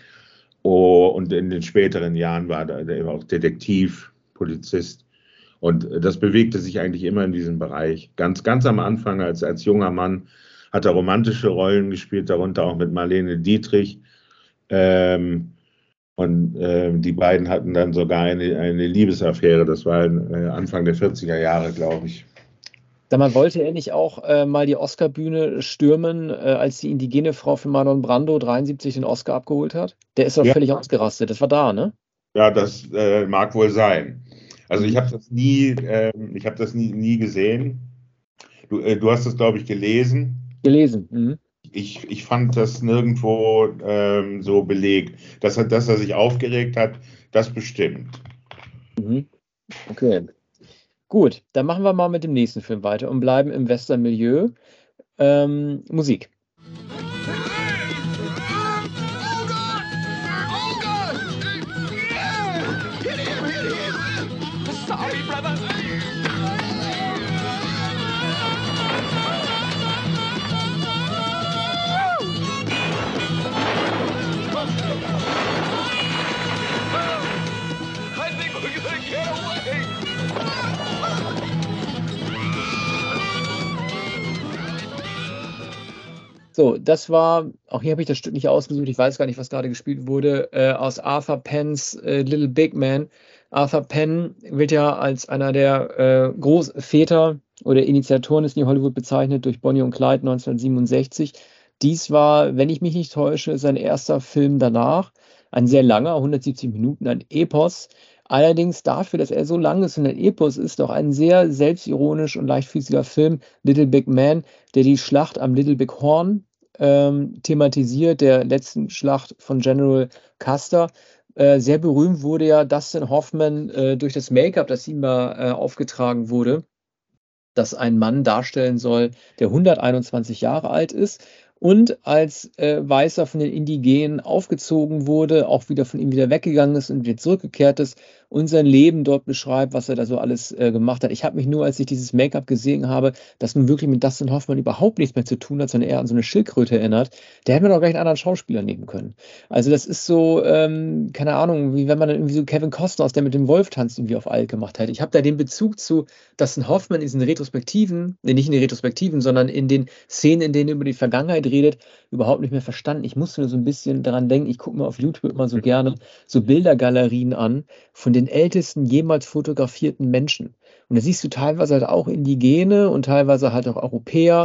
Oh, und in den späteren Jahren war er auch Detektiv, Polizist. Und das bewegte sich eigentlich immer in diesem Bereich. Ganz, ganz am Anfang, als, als junger Mann, hat er romantische Rollen gespielt, darunter auch mit Marlene Dietrich. Ähm, und äh, die beiden hatten dann sogar eine, eine Liebesaffäre. Das war äh, Anfang der vierziger Jahre, glaube ich. Sag mal, wollte er nicht auch äh, mal die Oscarbühne stürmen, äh, als die indigene Frau für Marlon Brando dreiundsiebzig den Oscar abgeholt hat? Der ist doch Ja. völlig ausgerastet. Das war da, ne? Ja, das äh, mag wohl sein. Also ich Mhm. habe das nie, äh, ich habe das nie, nie gesehen. Du, äh, du hast das, glaube ich, gelesen. Gelesen. Mhm. Ich, ich fand das nirgendwo ähm, so belegt. Dass er, dass er sich aufgeregt hat, das bestimmt. Mhm. Okay. Gut, dann machen wir mal mit dem nächsten Film weiter und bleiben im Western-Milieu. Ähm, Musik. So, das war, auch hier habe ich das Stück nicht ausgesucht, ich weiß gar nicht, was gerade gespielt wurde, äh, aus Arthur Penns äh, Little Big Man. Arthur Penn wird ja als einer der äh, Großväter oder Initiatoren des New Hollywood bezeichnet durch Bonnie und Clyde neunzehnhundertsiebenundsechzig. Dies war, wenn ich mich nicht täusche, sein erster Film danach. Ein sehr langer, hundertsiebzig Minuten, ein Epos. Allerdings dafür, dass er so lang ist und ein Epos ist, auch ein sehr selbstironisch und leichtfüßiger Film, Little Big Man, der die Schlacht am Little Big Horn ähm, thematisiert, der letzten Schlacht von General Custer. Äh, sehr berühmt wurde ja Dustin Hoffman äh, durch das Make-up, das ihm da äh, aufgetragen wurde, das ein Mann darstellen soll, der hunderteinundzwanzig Jahre alt ist und als äh, Weißer von den Indigenen aufgezogen wurde, auch wieder von ihm wieder weggegangen ist und wieder zurückgekehrt ist und sein Leben dort beschreibt, was er da so alles äh, gemacht hat. Ich habe mich nur, als ich dieses Make-up gesehen habe, das nun wirklich mit Dustin Hoffman überhaupt nichts mehr zu tun hat, sondern eher an so eine Schildkröte erinnert, der hätte man doch gleich einen anderen Schauspieler nehmen können. Also das ist so, ähm, keine Ahnung, wie wenn man dann irgendwie so Kevin Costner aus der mit dem Wolf tanzt irgendwie auf alt gemacht hätte. Ich habe da den Bezug zu Dustin Hoffman in diesen Retrospektiven, nee, nicht in den Retrospektiven, sondern in den Szenen, in denen er über die Vergangenheit redet, überhaupt nicht mehr verstanden. Ich musste nur so ein bisschen daran denken, ich gucke mir auf YouTube immer so gerne so Bildergalerien an von den ältesten jemals fotografierten Menschen. Und da siehst du teilweise halt auch Indigene und teilweise halt auch Europäer,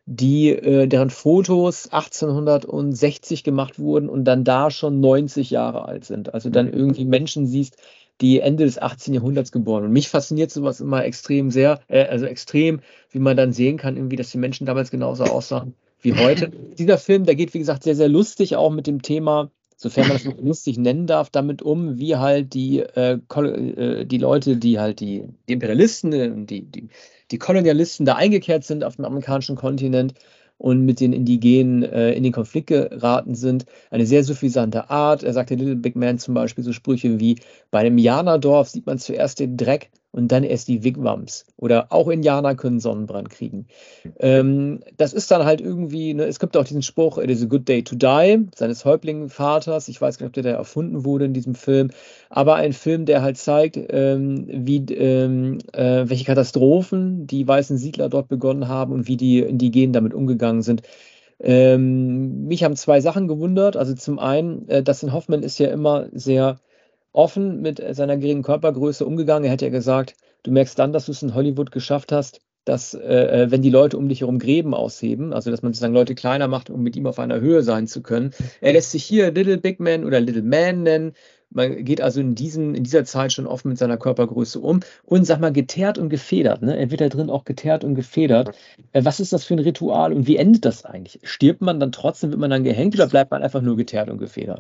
die, äh, deren Fotos achtzehnhundertsechzig gemacht wurden und dann da schon neunzig Jahre alt sind. Also dann irgendwie Menschen siehst, die Ende des achtzehnten Jahrhunderts geboren. Und mich fasziniert sowas immer extrem sehr, äh, also extrem, wie man dann sehen kann, irgendwie, dass die Menschen damals genauso aussahen wie heute. Dieser Film, der geht, wie gesagt, sehr, sehr lustig auch mit dem Thema, sofern man das noch lustig nennen darf, damit um, wie halt die, äh, äh, die Leute, die halt die, die Imperialisten, äh, die, die, die Kolonialisten da eingekehrt sind auf dem amerikanischen Kontinent und mit den Indigenen äh, in den Konflikt geraten sind. Eine sehr suffisante Art. Er sagte Little Big Man zum Beispiel so Sprüche wie: Bei einem Indianerdorf sieht man zuerst den Dreck und dann erst die Wigwams. Oder auch Indianer können Sonnenbrand kriegen. Ähm, das ist dann halt irgendwie, ne, es gibt auch diesen Spruch, it is a good day to die, seines Häuptlingvaters. Ich weiß gar nicht, ob der da erfunden wurde in diesem Film. Aber ein Film, der halt zeigt, ähm, wie, ähm, äh, welche Katastrophen die weißen Siedler dort begonnen haben und wie die Indigenen damit umgegangen sind. Ähm, mich haben zwei Sachen gewundert. Also zum einen, äh, Dustin Hoffman ist ja immer sehr offen mit seiner geringen Körpergröße umgegangen. Er hätte ja gesagt, du merkst dann, dass du es in Hollywood geschafft hast, dass, äh, wenn die Leute um dich herum Gräben ausheben, also dass man sozusagen Leute kleiner macht, um mit ihm auf einer Höhe sein zu können. Er lässt sich hier Little Big Man oder Little Man nennen. Man geht also in, diesem, in dieser Zeit schon offen mit seiner Körpergröße um und, sag mal, geteert und gefedert. Ne? Er wird da drin auch geteert und gefedert. Äh, was ist das für ein Ritual und wie endet das eigentlich? Stirbt man dann trotzdem, wird man dann gehängt oder bleibt man einfach nur geteert und gefedert?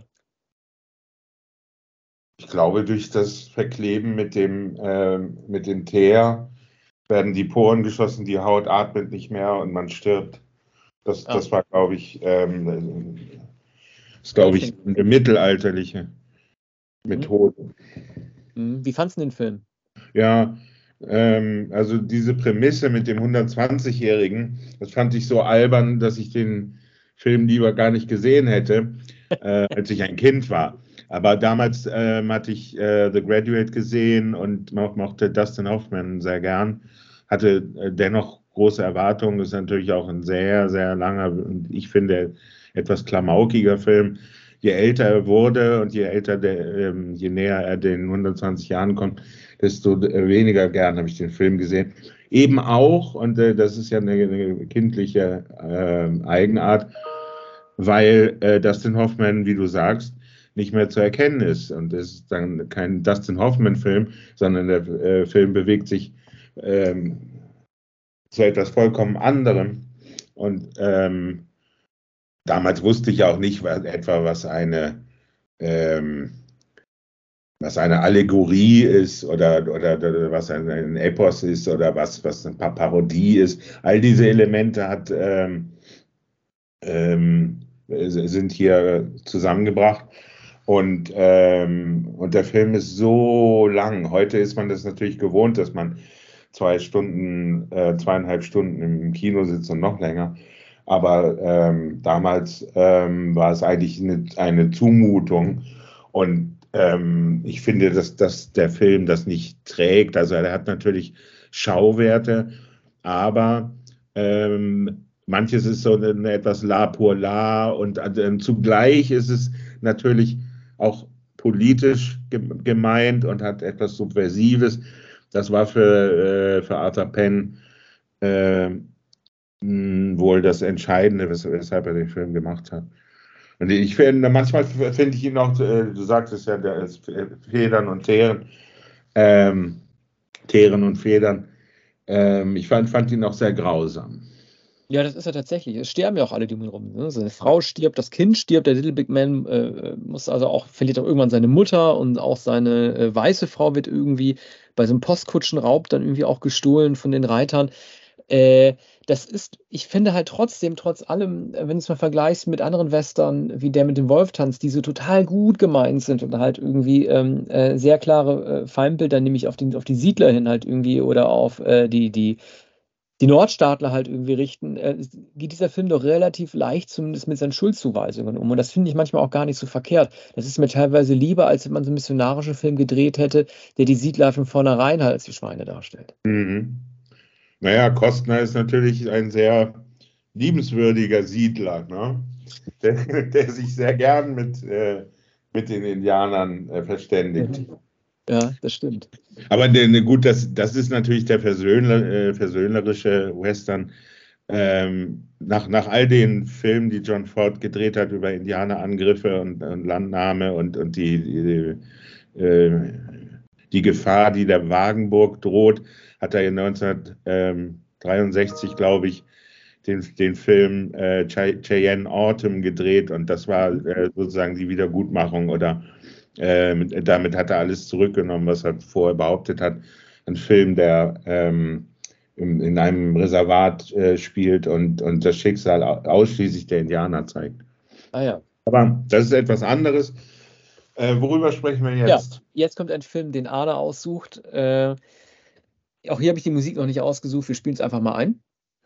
Ich glaube, durch das Verkleben mit dem, äh, mit dem Teer werden die Poren geschlossen, die Haut atmet nicht mehr und man stirbt. Das, Ah. das war, glaube ich, ähm, ist, glaube ich, eine mittelalterliche Methode. Wie fandst du den Film? Ja, ähm, also diese Prämisse mit dem hundertzwanzigjährigen, das fand ich so albern, dass ich den Film lieber gar nicht gesehen hätte, äh, als ich ein Kind war. Aber damals ähm, hatte ich äh, The Graduate gesehen und mo mochte Dustin Hoffman sehr gern, hatte äh, dennoch große Erwartungen. Das ist natürlich auch ein sehr, sehr langer und ich finde etwas klamaukiger Film. Je älter er wurde und je älter der, ähm, je näher er den hundertzwanzig Jahren kommt, desto weniger gern habe ich den Film gesehen. Eben auch, und äh, das ist ja eine, eine kindliche äh, Eigenart, weil äh, Dustin Hoffman, wie du sagst, nicht mehr zu erkennen ist. Und es ist dann kein Dustin Hoffman-Film, sondern der äh, Film bewegt sich ähm, zu etwas vollkommen anderem. Und ähm, damals wusste ich auch nicht was, etwa, was eine, ähm, was eine Allegorie ist oder, oder, oder was ein, ein Epos ist oder was, was eine Parodie ist. All diese Elemente hat, ähm, ähm, sind hier zusammengebracht. Und, ähm, und der Film ist so lang. Heute ist man das natürlich gewohnt, dass man zwei Stunden, äh, zweieinhalb Stunden im Kino sitzt und noch länger. Aber ähm, damals ähm, war es eigentlich eine, eine Zumutung. Und ähm, ich finde, dass, dass der Film das nicht trägt. Also er hat natürlich Schauwerte, aber ähm, manches ist so eine, etwas la pour la und äh, zugleich ist es natürlich auch politisch gemeint und hat etwas Subversives. Das war für, äh, für Arthur Penn äh, mh, wohl das Entscheidende, wes weshalb er den Film gemacht hat. Und ich finde, manchmal finde ich ihn auch, äh, du sagtest ja, der ist Federn und Teeren, ähm, Teeren und Federn. Ähm, ich fand, fand ihn auch sehr grausam. Ja, das ist ja tatsächlich. Es sterben ja auch alle, die um ihn rum. Ne? Seine Frau stirbt, das Kind stirbt, der Little Big Man äh, muss also auch, verliert auch irgendwann seine Mutter und auch seine äh, weiße Frau wird irgendwie bei so einem Postkutschenraub dann irgendwie auch gestohlen von den Reitern. Äh, das ist, ich finde halt trotzdem, trotz allem, wenn du es mal vergleichst mit anderen Western, wie der mit dem Wolftanz, die so total gut gemeint sind und halt irgendwie ähm, äh, sehr klare äh, Feindbilder, nämlich auf, den, auf die Siedler hin halt irgendwie oder auf äh, die, die die Nordstaatler halt irgendwie richten, äh, geht dieser Film doch relativ leicht zumindest mit seinen Schuldzuweisungen um. Und das finde ich manchmal auch gar nicht so verkehrt. Das ist mir teilweise lieber, als wenn man so einen missionarischen Film gedreht hätte, der die Siedler von vornherein halt als die Schweine darstellt. Mhm. Naja, Kostner ist natürlich ein sehr liebenswürdiger Siedler, ne? der, der sich sehr gern mit, äh, mit den Indianern äh, verständigt. Ja, das stimmt. Aber ne, ne, gut, das, das ist natürlich der Versöhnler, äh, versöhnlerische Western. ähm, nach, nach all den Filmen, die John Ford gedreht hat über Indianerangriffe und, und Landnahme und, und die, die, äh, die Gefahr, die der Wagenburg droht, hat er in neunzehnhundertdreiundsechzig, glaube ich, den, den Film äh, Cheyenne Autumn gedreht, und das war äh, sozusagen die Wiedergutmachung, oder äh, mit, damit hat er alles zurückgenommen, was er vorher behauptet hat. Ein Film, der ähm, in, in einem Reservat äh, spielt und, und das Schicksal ausschließlich der Indianer zeigt. Ah ja. Aber das ist etwas anderes. Äh, worüber sprechen wir jetzt? Ja, jetzt kommt ein Film, den Arne aussucht. Äh, auch hier habe ich die Musik noch nicht ausgesucht. Wir spielen es einfach mal ein.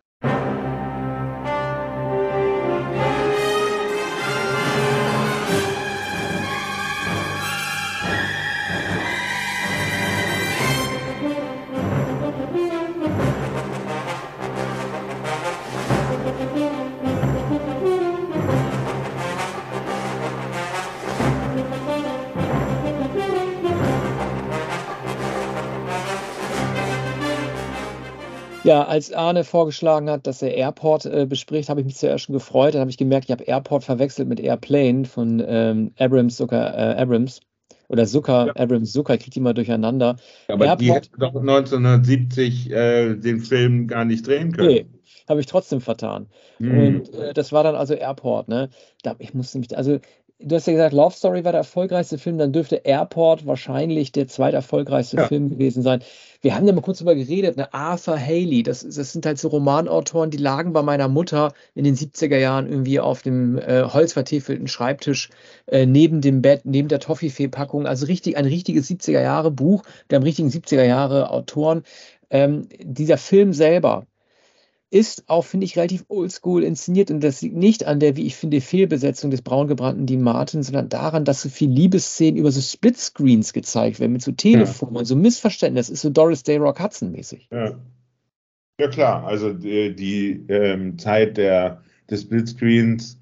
Ja, als Arne vorgeschlagen hat, dass er Airport äh, bespricht, habe ich mich zuerst schon gefreut. Dann habe ich gemerkt, ich habe Airport verwechselt mit Airplane von ähm, Abrams, Zucker, äh, Abrams. Oder Zucker, Ja. Abrams, Zucker, ich kriege die mal durcheinander. Aber Airport, die hätten doch neunzehnhundertsiebzig äh, den Film gar nicht drehen können. nee, habe ich trotzdem vertan. Hm. Und äh, das war dann also Airport, ne? Da, ich musste mich, also du hast ja gesagt, Love Story war der erfolgreichste Film, dann dürfte Airport wahrscheinlich der zweiterfolgreichste Ja. Film gewesen sein. Wir haben ja mal kurz drüber geredet, ne? Arthur Haley, das, das sind halt so Romanautoren, die lagen bei meiner Mutter in den siebziger Jahren irgendwie auf dem äh, holzvertäfelten Schreibtisch äh, neben dem Bett, neben der Toffifee-Packung. Also richtig, ein richtiges siebziger-Jahre-Buch der am richtigen siebziger-Jahre-Autoren. Ähm, dieser Film selber ist auch, finde ich, relativ oldschool inszeniert, und das liegt nicht an der, wie ich finde, Fehlbesetzung des braungebrannten Dean Martin, sondern daran, dass so viele Liebesszenen über so Splitscreens gezeigt werden, mit so Telefonen und so Missverständnis. Das ist so Doris Day Rock Hudson mäßig. Ja. Ja klar, also die, die ähm, Zeit der, des Splitscreens,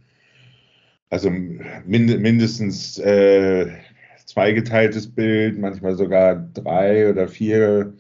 also mind, mindestens äh, zweigeteiltes Bild, manchmal sogar drei oder vier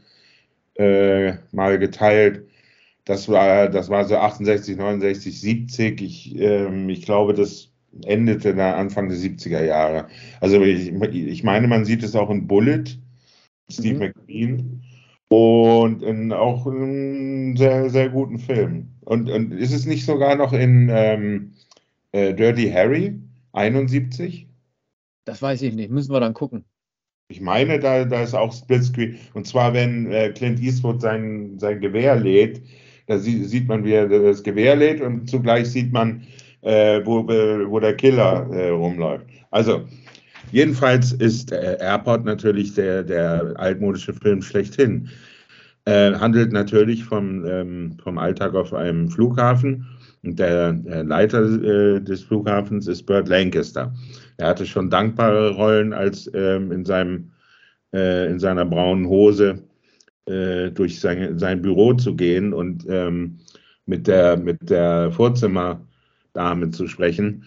äh, mal geteilt. Das war, das war so achtundsechzig, neunundsechzig, siebzig. Ich, ähm, ich glaube, das endete dann Anfang der siebziger Jahre. Also ich, ich meine, man sieht es auch in Bullet, Steve Mhm. McQueen, und in auch einem sehr, sehr guten Film. Und, und ist es nicht sogar noch in ähm, äh, Dirty Harry einundsiebzig? Das weiß ich nicht, müssen wir dann gucken. Ich meine, da, da ist auch Splitscreen. Und zwar, wenn äh, Clint Eastwood sein, sein Gewehr lädt, da sie, sieht man, wie er das Gewehr lädt, und zugleich sieht man, äh, wo, wo der Killer äh, rumläuft. Also, jedenfalls ist äh, Airport natürlich der, der altmodische Film schlechthin. Äh, handelt natürlich vom, ähm, vom Alltag auf einem Flughafen. Und der, der Leiter äh, des Flughafens ist Burt Lancaster. Er hatte schon dankbare Rollen, als ähm, in, seinem, äh, in seiner braunen Hose äh, durch sein, sein Büro zu gehen und ähm, mit der, mit der Vorzimmerdame zu sprechen.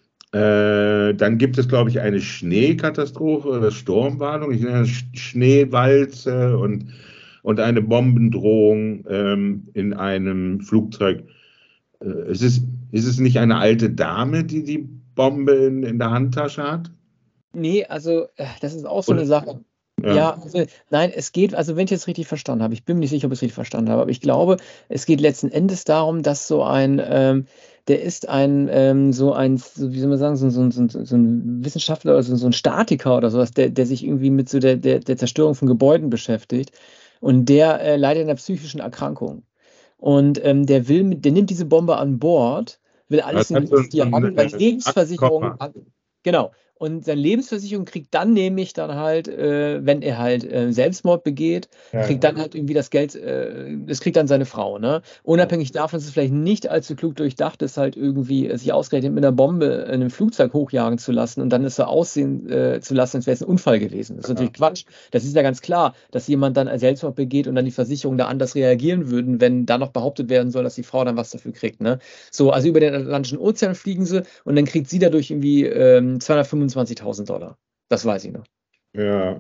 Äh, dann gibt es, glaube ich, eine Schneekatastrophe oder Sturmwarnung, ich nenne es Schneewalze und, und eine Bombendrohung ähm, in einem Flugzeug. Äh, ist, es, ist es nicht eine alte Dame, die die Bombe in, in der Handtasche hat? Nee, also äh, das ist auch so eine Oder- Sache. Ja. Ja, also, nein, es geht, also wenn ich jetzt richtig verstanden habe, ich bin mir nicht sicher, ob ich es richtig verstanden habe, aber ich glaube, es geht letzten Endes darum, dass so ein, ähm, der ist ein, ähm, so ein, so, wie soll man sagen, so, so, so, so ein Wissenschaftler oder so, so ein Statiker oder sowas, der, der sich irgendwie mit so der, der, der Zerstörung von Gebäuden beschäftigt, und der äh, leidet an einer psychischen Erkrankung. Und ähm, der will, mit, der nimmt diese Bombe an Bord, will alles Das in hat so ein- Luft haben, weil die äh, Lebensversicherung, Aktenkoffer. genau. Und seine Lebensversicherung kriegt dann nämlich dann halt, äh, wenn er halt äh, Selbstmord begeht, Ja, kriegt dann halt irgendwie das Geld, äh, das kriegt dann seine Frau, ne? Unabhängig davon, dass es vielleicht nicht allzu klug durchdacht ist, halt irgendwie äh, sich ausgerechnet mit einer Bombe in einem Flugzeug hochjagen zu lassen und dann es so aussehen äh, zu lassen, als wäre es ein Unfall gewesen. Das ist natürlich Quatsch. Das ist ja ganz klar, dass jemand dann ein Selbstmord begeht und dann die Versicherung da anders reagieren würden, wenn dann noch behauptet werden soll, dass die Frau dann was dafür kriegt, ne? So, also über den Atlantischen Ozean fliegen sie und dann kriegt sie dadurch irgendwie ähm, zweihundertfünfundzwanzigtausend Dollar. Das weiß ich noch. Ja,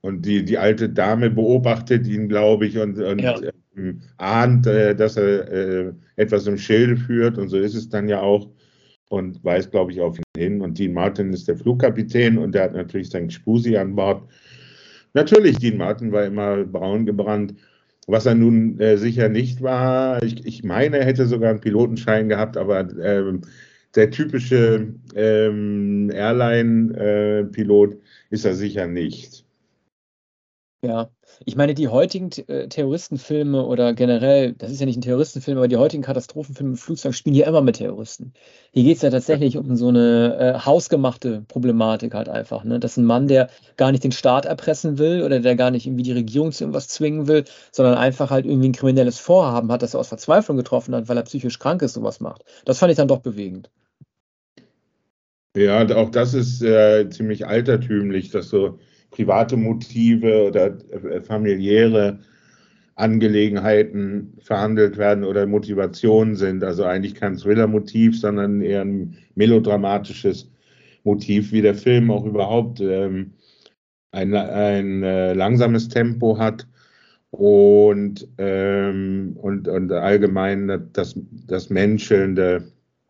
Und die, die alte Dame beobachtet ihn, glaube ich, und, und Ja. ähm, ahnt, äh, dass er äh, etwas im Schilde führt. Und so ist es dann ja auch. Und weist, glaube ich, auf ihn hin. Und Dean Martin ist der Flugkapitän und der hat natürlich seinen Spusi an Bord. Natürlich, Dean Martin war immer braun gebrannt. Was er nun äh, sicher nicht war, ich, ich meine, er hätte sogar einen Pilotenschein gehabt, aber ähm, der typische ähm, Airline-Pilot ist er sicher nicht. Ja, ich meine, die heutigen äh, Terroristenfilme oder generell, das ist ja nicht ein Terroristenfilm, aber die heutigen Katastrophenfilme mit Flugzeugen spielen ja immer mit Terroristen. Hier geht es ja tatsächlich um so eine äh, hausgemachte Problematik halt einfach, ne? Dass ein Mann, der gar nicht den Staat erpressen will oder der gar nicht irgendwie die Regierung zu irgendwas zwingen will, sondern einfach halt irgendwie ein kriminelles Vorhaben hat, das er aus Verzweiflung getroffen hat, weil er psychisch krank ist, sowas macht. Das fand ich dann doch bewegend. Ja, und auch das ist äh, ziemlich altertümlich, dass so private Motive oder äh, familiäre Angelegenheiten verhandelt werden oder Motivationen sind. Also eigentlich kein Thriller-Motiv, sondern eher ein melodramatisches Motiv, wie der Film auch überhaupt ähm, ein, ein äh, langsames Tempo hat und, ähm, und, und allgemein das, das Menschelnde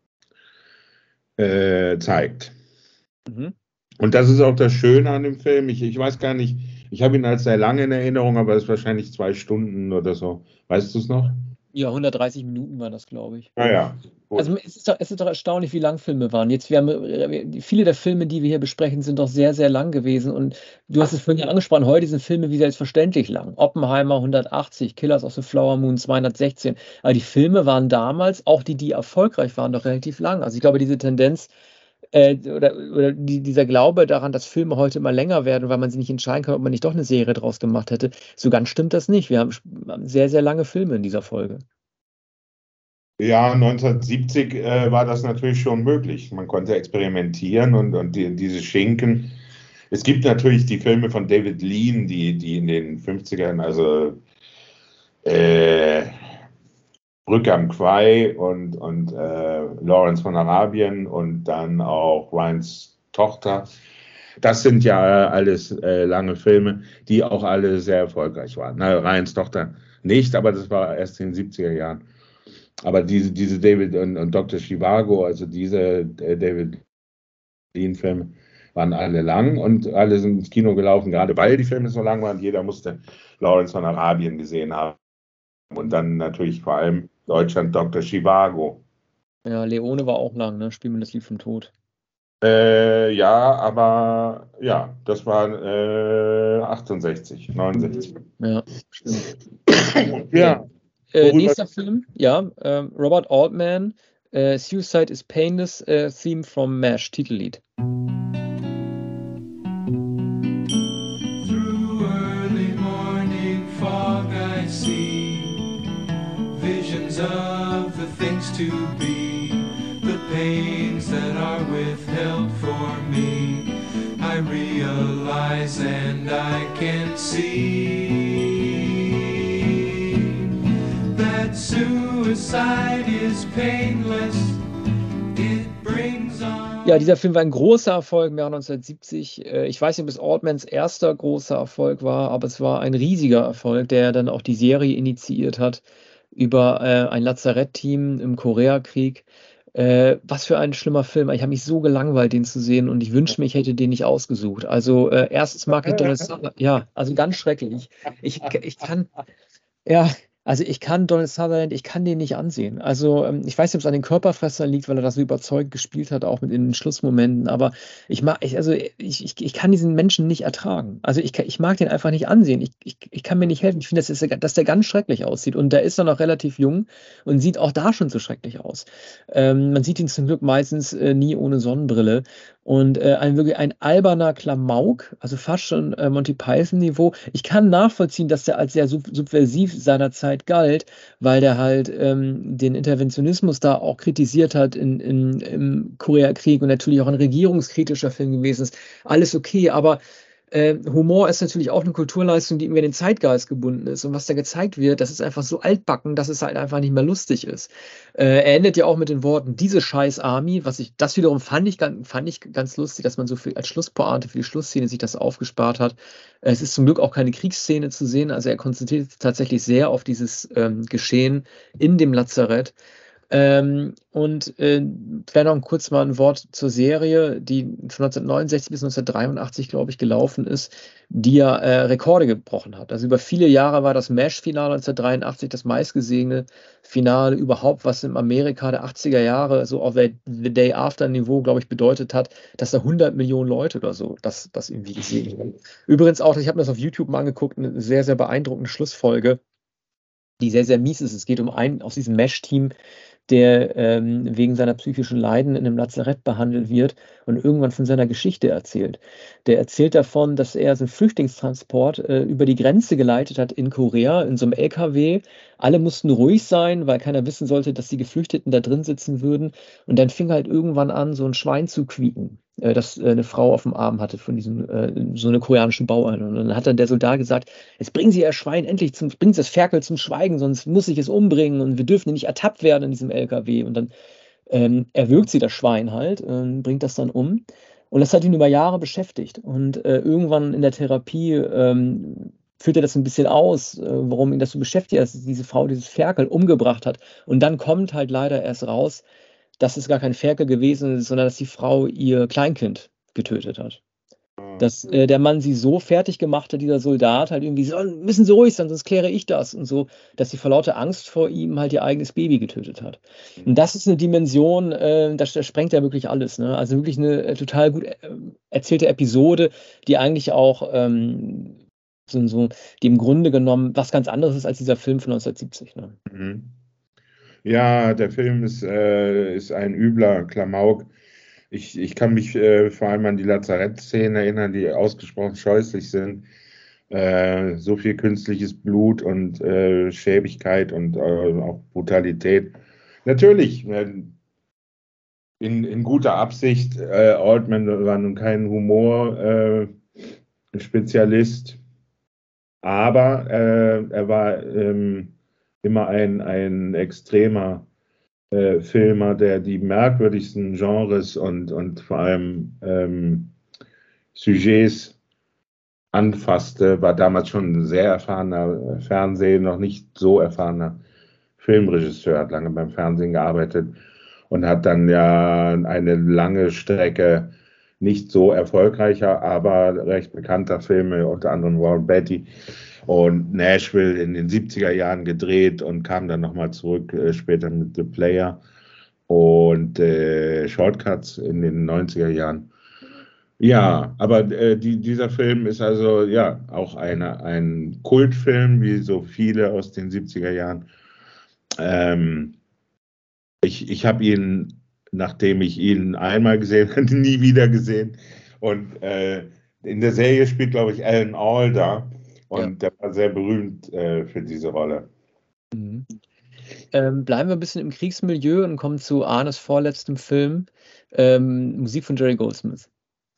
äh, zeigt. Mhm. Und das ist auch das Schöne an dem Film. Ich, ich weiß gar nicht, ich habe ihn als sehr lange in Erinnerung, aber es ist wahrscheinlich zwei Stunden oder so. Weißt du es noch? Ja, hundertdreißig Minuten war das, glaube ich. Ah ja, gut. Also es ist doch, es ist doch erstaunlich, wie lang Filme waren. Jetzt, wir haben äh, viele der Filme, die wir hier besprechen, sind doch sehr, sehr lang gewesen. Und du hast es vorhin ja angesprochen, heute sind Filme wie selbstverständlich lang. Oppenheimer hundertachtzig, Killers of the Flower Moon zweihundertsechzehn. Aber die Filme waren damals, auch die, die erfolgreich waren, doch relativ lang. Also ich glaube, diese Tendenz äh, oder, oder die, dieser Glaube daran, dass Filme heute immer länger werden, weil man sich nicht entscheiden kann, ob man nicht doch eine Serie draus gemacht hätte, so ganz stimmt das nicht. Wir haben sehr, sehr lange Filme in dieser Folge. Ja, neunzehnhundertsiebzig äh, war das natürlich schon möglich. Man konnte experimentieren und, und die, diese Schinken. Es gibt natürlich die Filme von David Lean, die, die in den fünfzigern, also äh, Brücke am Quai und, und äh, Lawrence von Arabien und dann auch Ryans Tochter. Das sind ja alles äh, lange Filme, die auch alle sehr erfolgreich waren. Na, Ryans Tochter nicht, aber das war erst in den siebziger Jahren. Aber diese, diese David und, und Doktor Zhivago, also diese äh, David Lean-Filme, waren alle lang und alle sind ins Kino gelaufen, gerade weil die Filme so lang waren. Jeder musste Lawrence von Arabien gesehen haben. Und dann natürlich vor allem Deutschland Doktor Zhivago. Ja, Leone war auch lang, ne? Spiel mir das Lied vom Tod. Äh, ja, aber ja, das war äh, achtundsechzig, neunundsechzig. Ja, stimmt. Ja. Äh, nächster Film, ja, äh, Robert Altman, äh, Suicide is Painless, äh, Theme from MASH, Titellied. Through early morning fog I see visions of the things to be, the pains that are withheld for me. I realize and I can see that suicide is painless. It brings on. Ja, dieser Film war ein großer Erfolg im Jahr neunzehnhundertsiebzig. Äh, Ich weiß nicht, ob es Altmans erster großer Erfolg war, aber es war ein riesiger Erfolg, der dann auch die Serie initiiert hat über äh, ein Lazarettteam im Koreakrieg. Äh, was für ein schlimmer Film. Ich habe mich so gelangweilt, den zu sehen und ich wünschte mir, ich hätte den nicht ausgesucht. Also äh, erstens mag ich Donald Sutherland. Ja, also ganz schrecklich. Ich, ich kann, ja, also ich kann Donald Sutherland, ich kann den nicht ansehen. Also ähm, ich weiß nicht, ob es an den Körperfressern liegt, weil er das so überzeugend gespielt hat, auch mit in den Schlussmomenten. Aber ich mag, ich, also ich, ich, ich kann diesen Menschen nicht ertragen. Also ich, kann- ich mag den einfach nicht ansehen. Ich, ich, ich kann mir nicht helfen. Ich finde, dass, der- dass der ganz schrecklich aussieht. Und der ist dann noch relativ jung und sieht auch da schon so schrecklich aus. Ähm, man sieht ihn zum Glück meistens äh, nie ohne Sonnenbrille. Und äh, ein wirklich ein alberner Klamauk, also fast schon äh, Monty Python-Niveau. Ich kann nachvollziehen, dass der als sehr sub subversiv seiner Zeit galt, weil der halt ähm, den Interventionismus da auch kritisiert hat in, in, im Koreakrieg und natürlich auch ein regierungskritischer Film gewesen ist. Alles okay, aber äh, Humor ist natürlich auch eine Kulturleistung, die irgendwie an den Zeitgeist gebunden ist. Und was da gezeigt wird, das ist einfach so altbacken, dass es halt einfach nicht mehr lustig ist. Äh, er endet ja auch mit den Worten, diese scheiß Army, was ich, das wiederum fand ich, ganz- fand ich ganz lustig, dass man so viel als Schlusspointe für die Schlussszene sich das aufgespart hat. Äh, Es ist zum Glück auch keine Kriegsszene zu sehen, also er konzentriert sich tatsächlich sehr auf dieses ähm, Geschehen in dem Lazarett. Ähm, und äh, vielleicht noch kurz mal ein Wort zur Serie, die von neunzehnhundertneunundsechzig bis neunzehnhundertdreiundachtzig, glaube ich, gelaufen ist, die ja äh, Rekorde gebrochen hat. Also über viele Jahre war das MASH-Finale neunzehnhundertdreiundachtzig das meistgesehene Finale überhaupt, was in Amerika der achtziger Jahre so auf der The Day After Niveau, glaube ich, bedeutet hat, dass da hundert Millionen Leute oder so das, das irgendwie gesehen haben. Übrigens auch, ich habe mir das auf YouTube mal angeguckt, eine sehr, sehr beeindruckende Schlussfolge, die sehr, sehr mies ist. Es geht um einen aus diesem MASH-Team, der ähm, wegen seiner psychischen Leiden in einem Lazarett behandelt wird und irgendwann von seiner Geschichte erzählt. Der erzählt davon, dass er so einen Flüchtlingstransport äh, über die Grenze geleitet hat in Korea, in so einem L K W. Alle mussten ruhig sein, weil keiner wissen sollte, dass die Geflüchteten da drin sitzen würden. Und dann fing halt irgendwann an, so ein Schwein zu quieken, äh, das äh, eine Frau auf dem Arm hatte von diesem, äh, so eine koreanischen Bauern. Und dann hat dann der Soldat gesagt, jetzt bringen Sie Ihr Schwein endlich zum, bringen Sie das Ferkel zum Schweigen, sonst muss ich es umbringen und wir dürfen nicht ertappt werden in diesem L K W. Und dann ähm, erwürgt sie das Schwein halt, äh, bringt das dann um. Und das hat ihn über Jahre beschäftigt. Und äh, irgendwann in der Therapie ähm, führt er das ein bisschen aus, äh, warum ihn das so beschäftigt, dass diese Frau dieses Ferkel umgebracht hat. Und dann kommt halt leider erst raus, dass es gar kein Ferkel gewesen ist, sondern dass die Frau ihr Kleinkind getötet hat. Dass äh, der Mann sie so fertig gemacht hat, dieser Soldat, halt irgendwie, so, müssen Sie ruhig sein, sonst kläre ich das und so, dass sie vor lauter Angst vor ihm halt ihr eigenes Baby getötet hat. Und das ist eine Dimension, äh, das, das sprengt ja wirklich alles. Ne? Also wirklich eine äh, total gut äh, erzählte Episode, die eigentlich auch ähm, so, so, die im Grunde genommen was ganz anderes ist als dieser Film von neunzehnhundertsiebzig. Ne? Mhm. Ja, der Film ist, äh, ist ein übler Klamauk. Ich, ich kann mich äh, vor allem an die Lazarett-Szenen erinnern, die ausgesprochen scheußlich sind. Äh, so viel künstliches Blut und äh, Schäbigkeit und äh, auch Brutalität. Natürlich, äh, in, in guter Absicht, äh, Altman war nun kein Humor-Spezialist, aber äh, er war ähm, immer ein, ein extremer Äh, Filmer, der die merkwürdigsten Genres und, und vor allem ähm, Sujets anfasste, war damals schon ein sehr erfahrener Fernsehen, noch nicht so erfahrener Filmregisseur, hat lange beim Fernsehen gearbeitet und hat dann ja eine lange Strecke nicht so erfolgreicher, aber recht bekannter Filme, unter anderem Warren Beatty und Nashville in den siebziger Jahren gedreht und kam dann nochmal zurück äh, später mit The Player und äh, Shortcuts in den neunziger Jahren. Ja, aber äh, die, dieser Film ist also ja auch eine, ein Kultfilm, wie so viele aus den siebziger Jahren. Ähm, ich ich habe ihn, nachdem ich ihn einmal gesehen habe, nie wieder gesehen. Und äh, in der Serie spielt, glaube ich, Alan Alda. Und ja. Der war sehr berühmt äh, für diese Rolle. Mhm. Ähm, bleiben wir ein bisschen im Kriegsmilieu und kommen zu Arnes vorletztem Film, ähm, Musik von Jerry Goldsmith.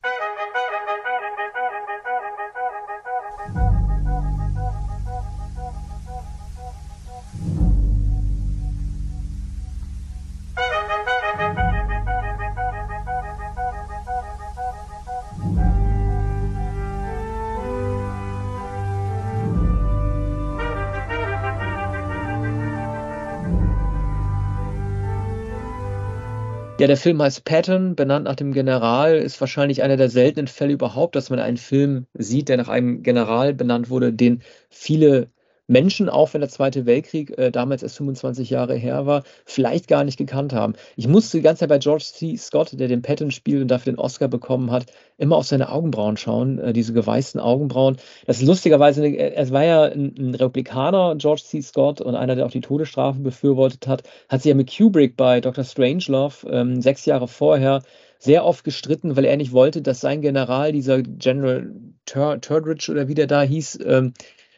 Ja, der Film heißt Patton, benannt nach dem General, ist wahrscheinlich einer der seltenen Fälle überhaupt, dass man einen Film sieht, der nach einem General benannt wurde, den viele Menschen, auch wenn der Zweite Weltkrieg äh, damals erst fünfundzwanzig Jahre her war, vielleicht gar nicht gekannt haben. Ich musste die ganze Zeit bei George C. Scott, der den Patton spielt und dafür den Oscar bekommen hat, immer auf seine Augenbrauen schauen, äh, diese geweißten Augenbrauen. Das ist lustigerweise, eine, er war ja ein, ein Republikaner, George C. Scott, und einer, der auch die Todesstrafe befürwortet hat, hat sich ja mit Kubrick bei Doktor Strangelove ähm, sechs Jahre vorher sehr oft gestritten, weil er nicht wollte, dass sein General, dieser General Tur Turdridge oder wie der da hieß, ähm,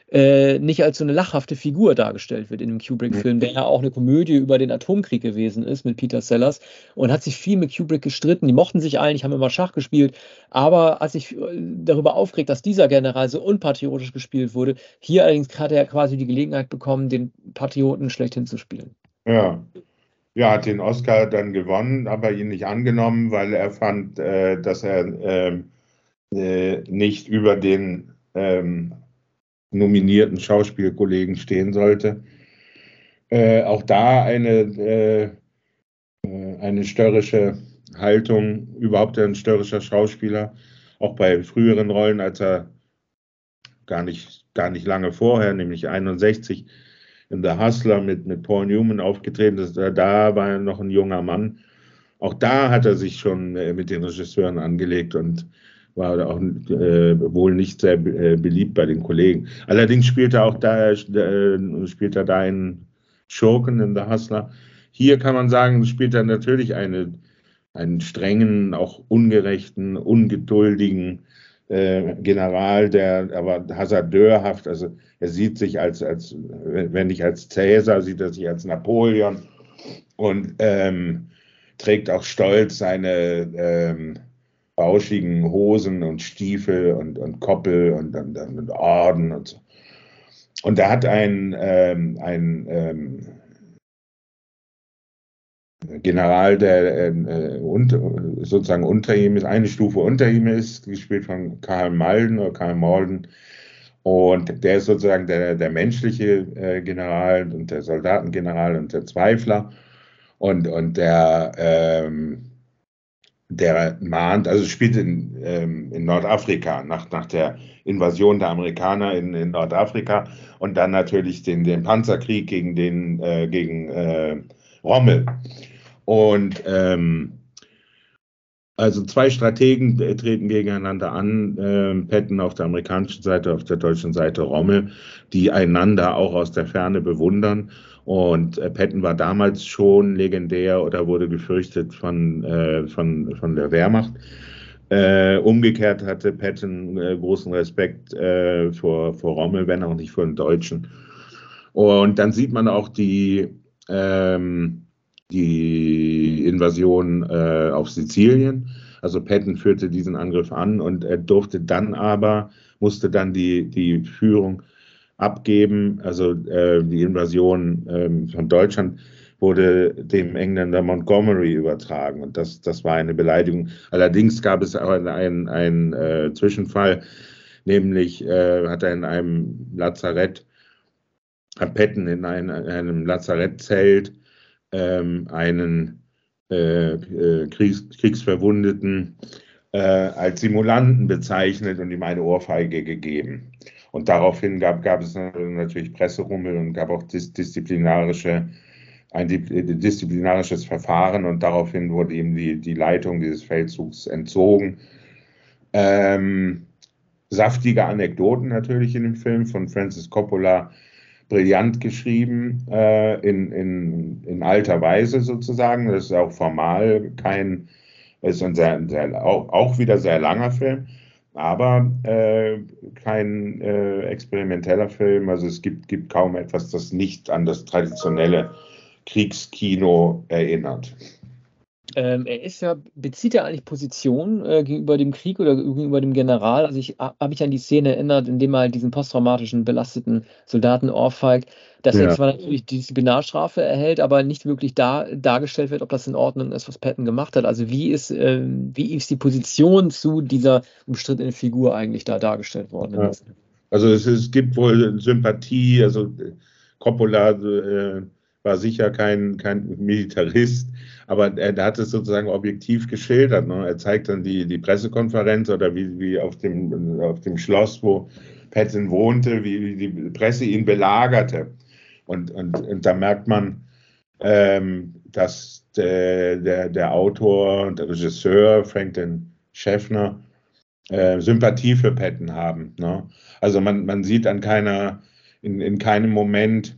äh, nicht als so eine lachhafte Figur dargestellt wird in dem Kubrick-Film, der ja auch eine Komödie über den Atomkrieg gewesen ist mit Peter Sellers und hat sich viel mit Kubrick gestritten. Die mochten sich eigentlich, haben immer Schach gespielt, aber hat sich äh, darüber aufgeregt, dass dieser General so unpatriotisch gespielt wurde. Hier allerdings hat er quasi die Gelegenheit bekommen, den Patrioten schlechthin zu spielen. Ja. Ja, hat den Oscar dann gewonnen, aber ihn nicht angenommen, weil er fand, äh, dass er ähm, äh, nicht über den ähm, nominierten Schauspielkollegen stehen sollte. Äh, auch da eine, äh, eine störrische Haltung, überhaupt ein störrischer Schauspieler, auch bei früheren Rollen, als er gar nicht, gar nicht lange vorher, nämlich einundsechzig, in The Hustler mit, mit Paul Newman aufgetreten ist. Da war er noch ein junger Mann. Auch da hat er sich schon äh, mit den Regisseuren angelegt und war auch äh, wohl nicht sehr äh, beliebt bei den Kollegen. Allerdings spielt er auch da, äh, spielt er da einen Schurken in The Hustler. Hier kann man sagen, spielt er natürlich eine, einen strengen, auch ungerechten, ungeduldigen äh, General, der aber hasardeurhaft, also er sieht sich als, als, wenn nicht als Cäsar, sieht er sich als Napoleon und ähm, trägt auch stolz seine ähm, bauschigen Hosen und Stiefel und, und Koppel und, und, und Orden und so. Und er hat ein, ähm, ein ähm, General, der äh, und, sozusagen unter ihm ist, eine Stufe unter ihm ist, gespielt von Karl Malden oder Karl Malden. Und der ist sozusagen der, der menschliche äh, General und der Soldatengeneral und der Zweifler. Und, und der, ähm, der mahnt, also spielt in, ähm, in Nordafrika, nach, nach der Invasion der Amerikaner in, in Nordafrika und dann natürlich den, den Panzerkrieg gegen, den, äh, gegen äh, Rommel. Und ähm, also zwei Strategen treten gegeneinander an, äh, Patton auf der amerikanischen Seite, auf der deutschen Seite Rommel, die einander auch aus der Ferne bewundern. Und äh, Patton war damals schon legendär oder wurde gefürchtet von, äh, von, von der Wehrmacht. Äh, umgekehrt hatte Patton äh, großen Respekt äh, vor, vor Rommel, wenn auch nicht vor den Deutschen. Und dann sieht man auch die, ähm, die Invasion äh, auf Sizilien. Also Patton führte diesen Angriff an und er durfte dann aber, musste dann die, die Führung abgeben. Also äh, die Invasion äh, von Deutschland wurde dem Engländer Montgomery übertragen und das, das war eine Beleidigung. Allerdings gab es auch einen, einen äh, Zwischenfall, nämlich äh, hat er in einem Lazarett, hat Patton in ein, einem Lazarettzelt ähm, einen äh, äh, Kriegs, Kriegsverwundeten äh, als Simulanten bezeichnet und ihm eine Ohrfeige gegeben. Und daraufhin gab, gab es natürlich Presserummel und gab auch dis disziplinarische, ein disziplinarisches Verfahren und daraufhin wurde ihm die, die Leitung dieses Feldzugs entzogen. Ähm, saftige Anekdoten natürlich in dem Film von Francis Coppola, brillant geschrieben, äh, in, in, in alter Weise sozusagen. Das ist auch formal kein, ist ein sehr, sehr, auch, auch wieder sehr langer Film, aber äh, kein äh, experimenteller Film. Also es gibt, gibt kaum etwas, das nicht an das traditionelle Kriegskino erinnert. Ähm, er ist ja, bezieht er eigentlich Position äh, gegenüber dem Krieg oder gegenüber dem General? Also ich habe mich an die Szene erinnert, in dem er halt diesen posttraumatischen, belasteten Soldaten ohrfeigt, dass ja. er zwar natürlich die Disziplinarstrafe erhält, aber nicht wirklich da, dargestellt wird, ob das in Ordnung ist, was Patton gemacht hat. Also wie ist, äh, wie ist die Position zu dieser umstrittenen Figur eigentlich da dargestellt worden? Ja. Also es, es gibt wohl Sympathie, also Coppola äh, war sicher kein, kein Militarist, aber er, er hat es sozusagen objektiv geschildert. Ne? Er zeigt dann die, die Pressekonferenz oder wie, wie auf, dem, auf dem Schloss, wo Patton wohnte, wie, wie die Presse ihn belagerte. Und, und, und da merkt man, ähm, dass der, der, der Autor und der Regisseur Franklin Schaffner äh, Sympathie für Patton haben. Ne? Also man, man sieht an keiner, in, in keinem Moment,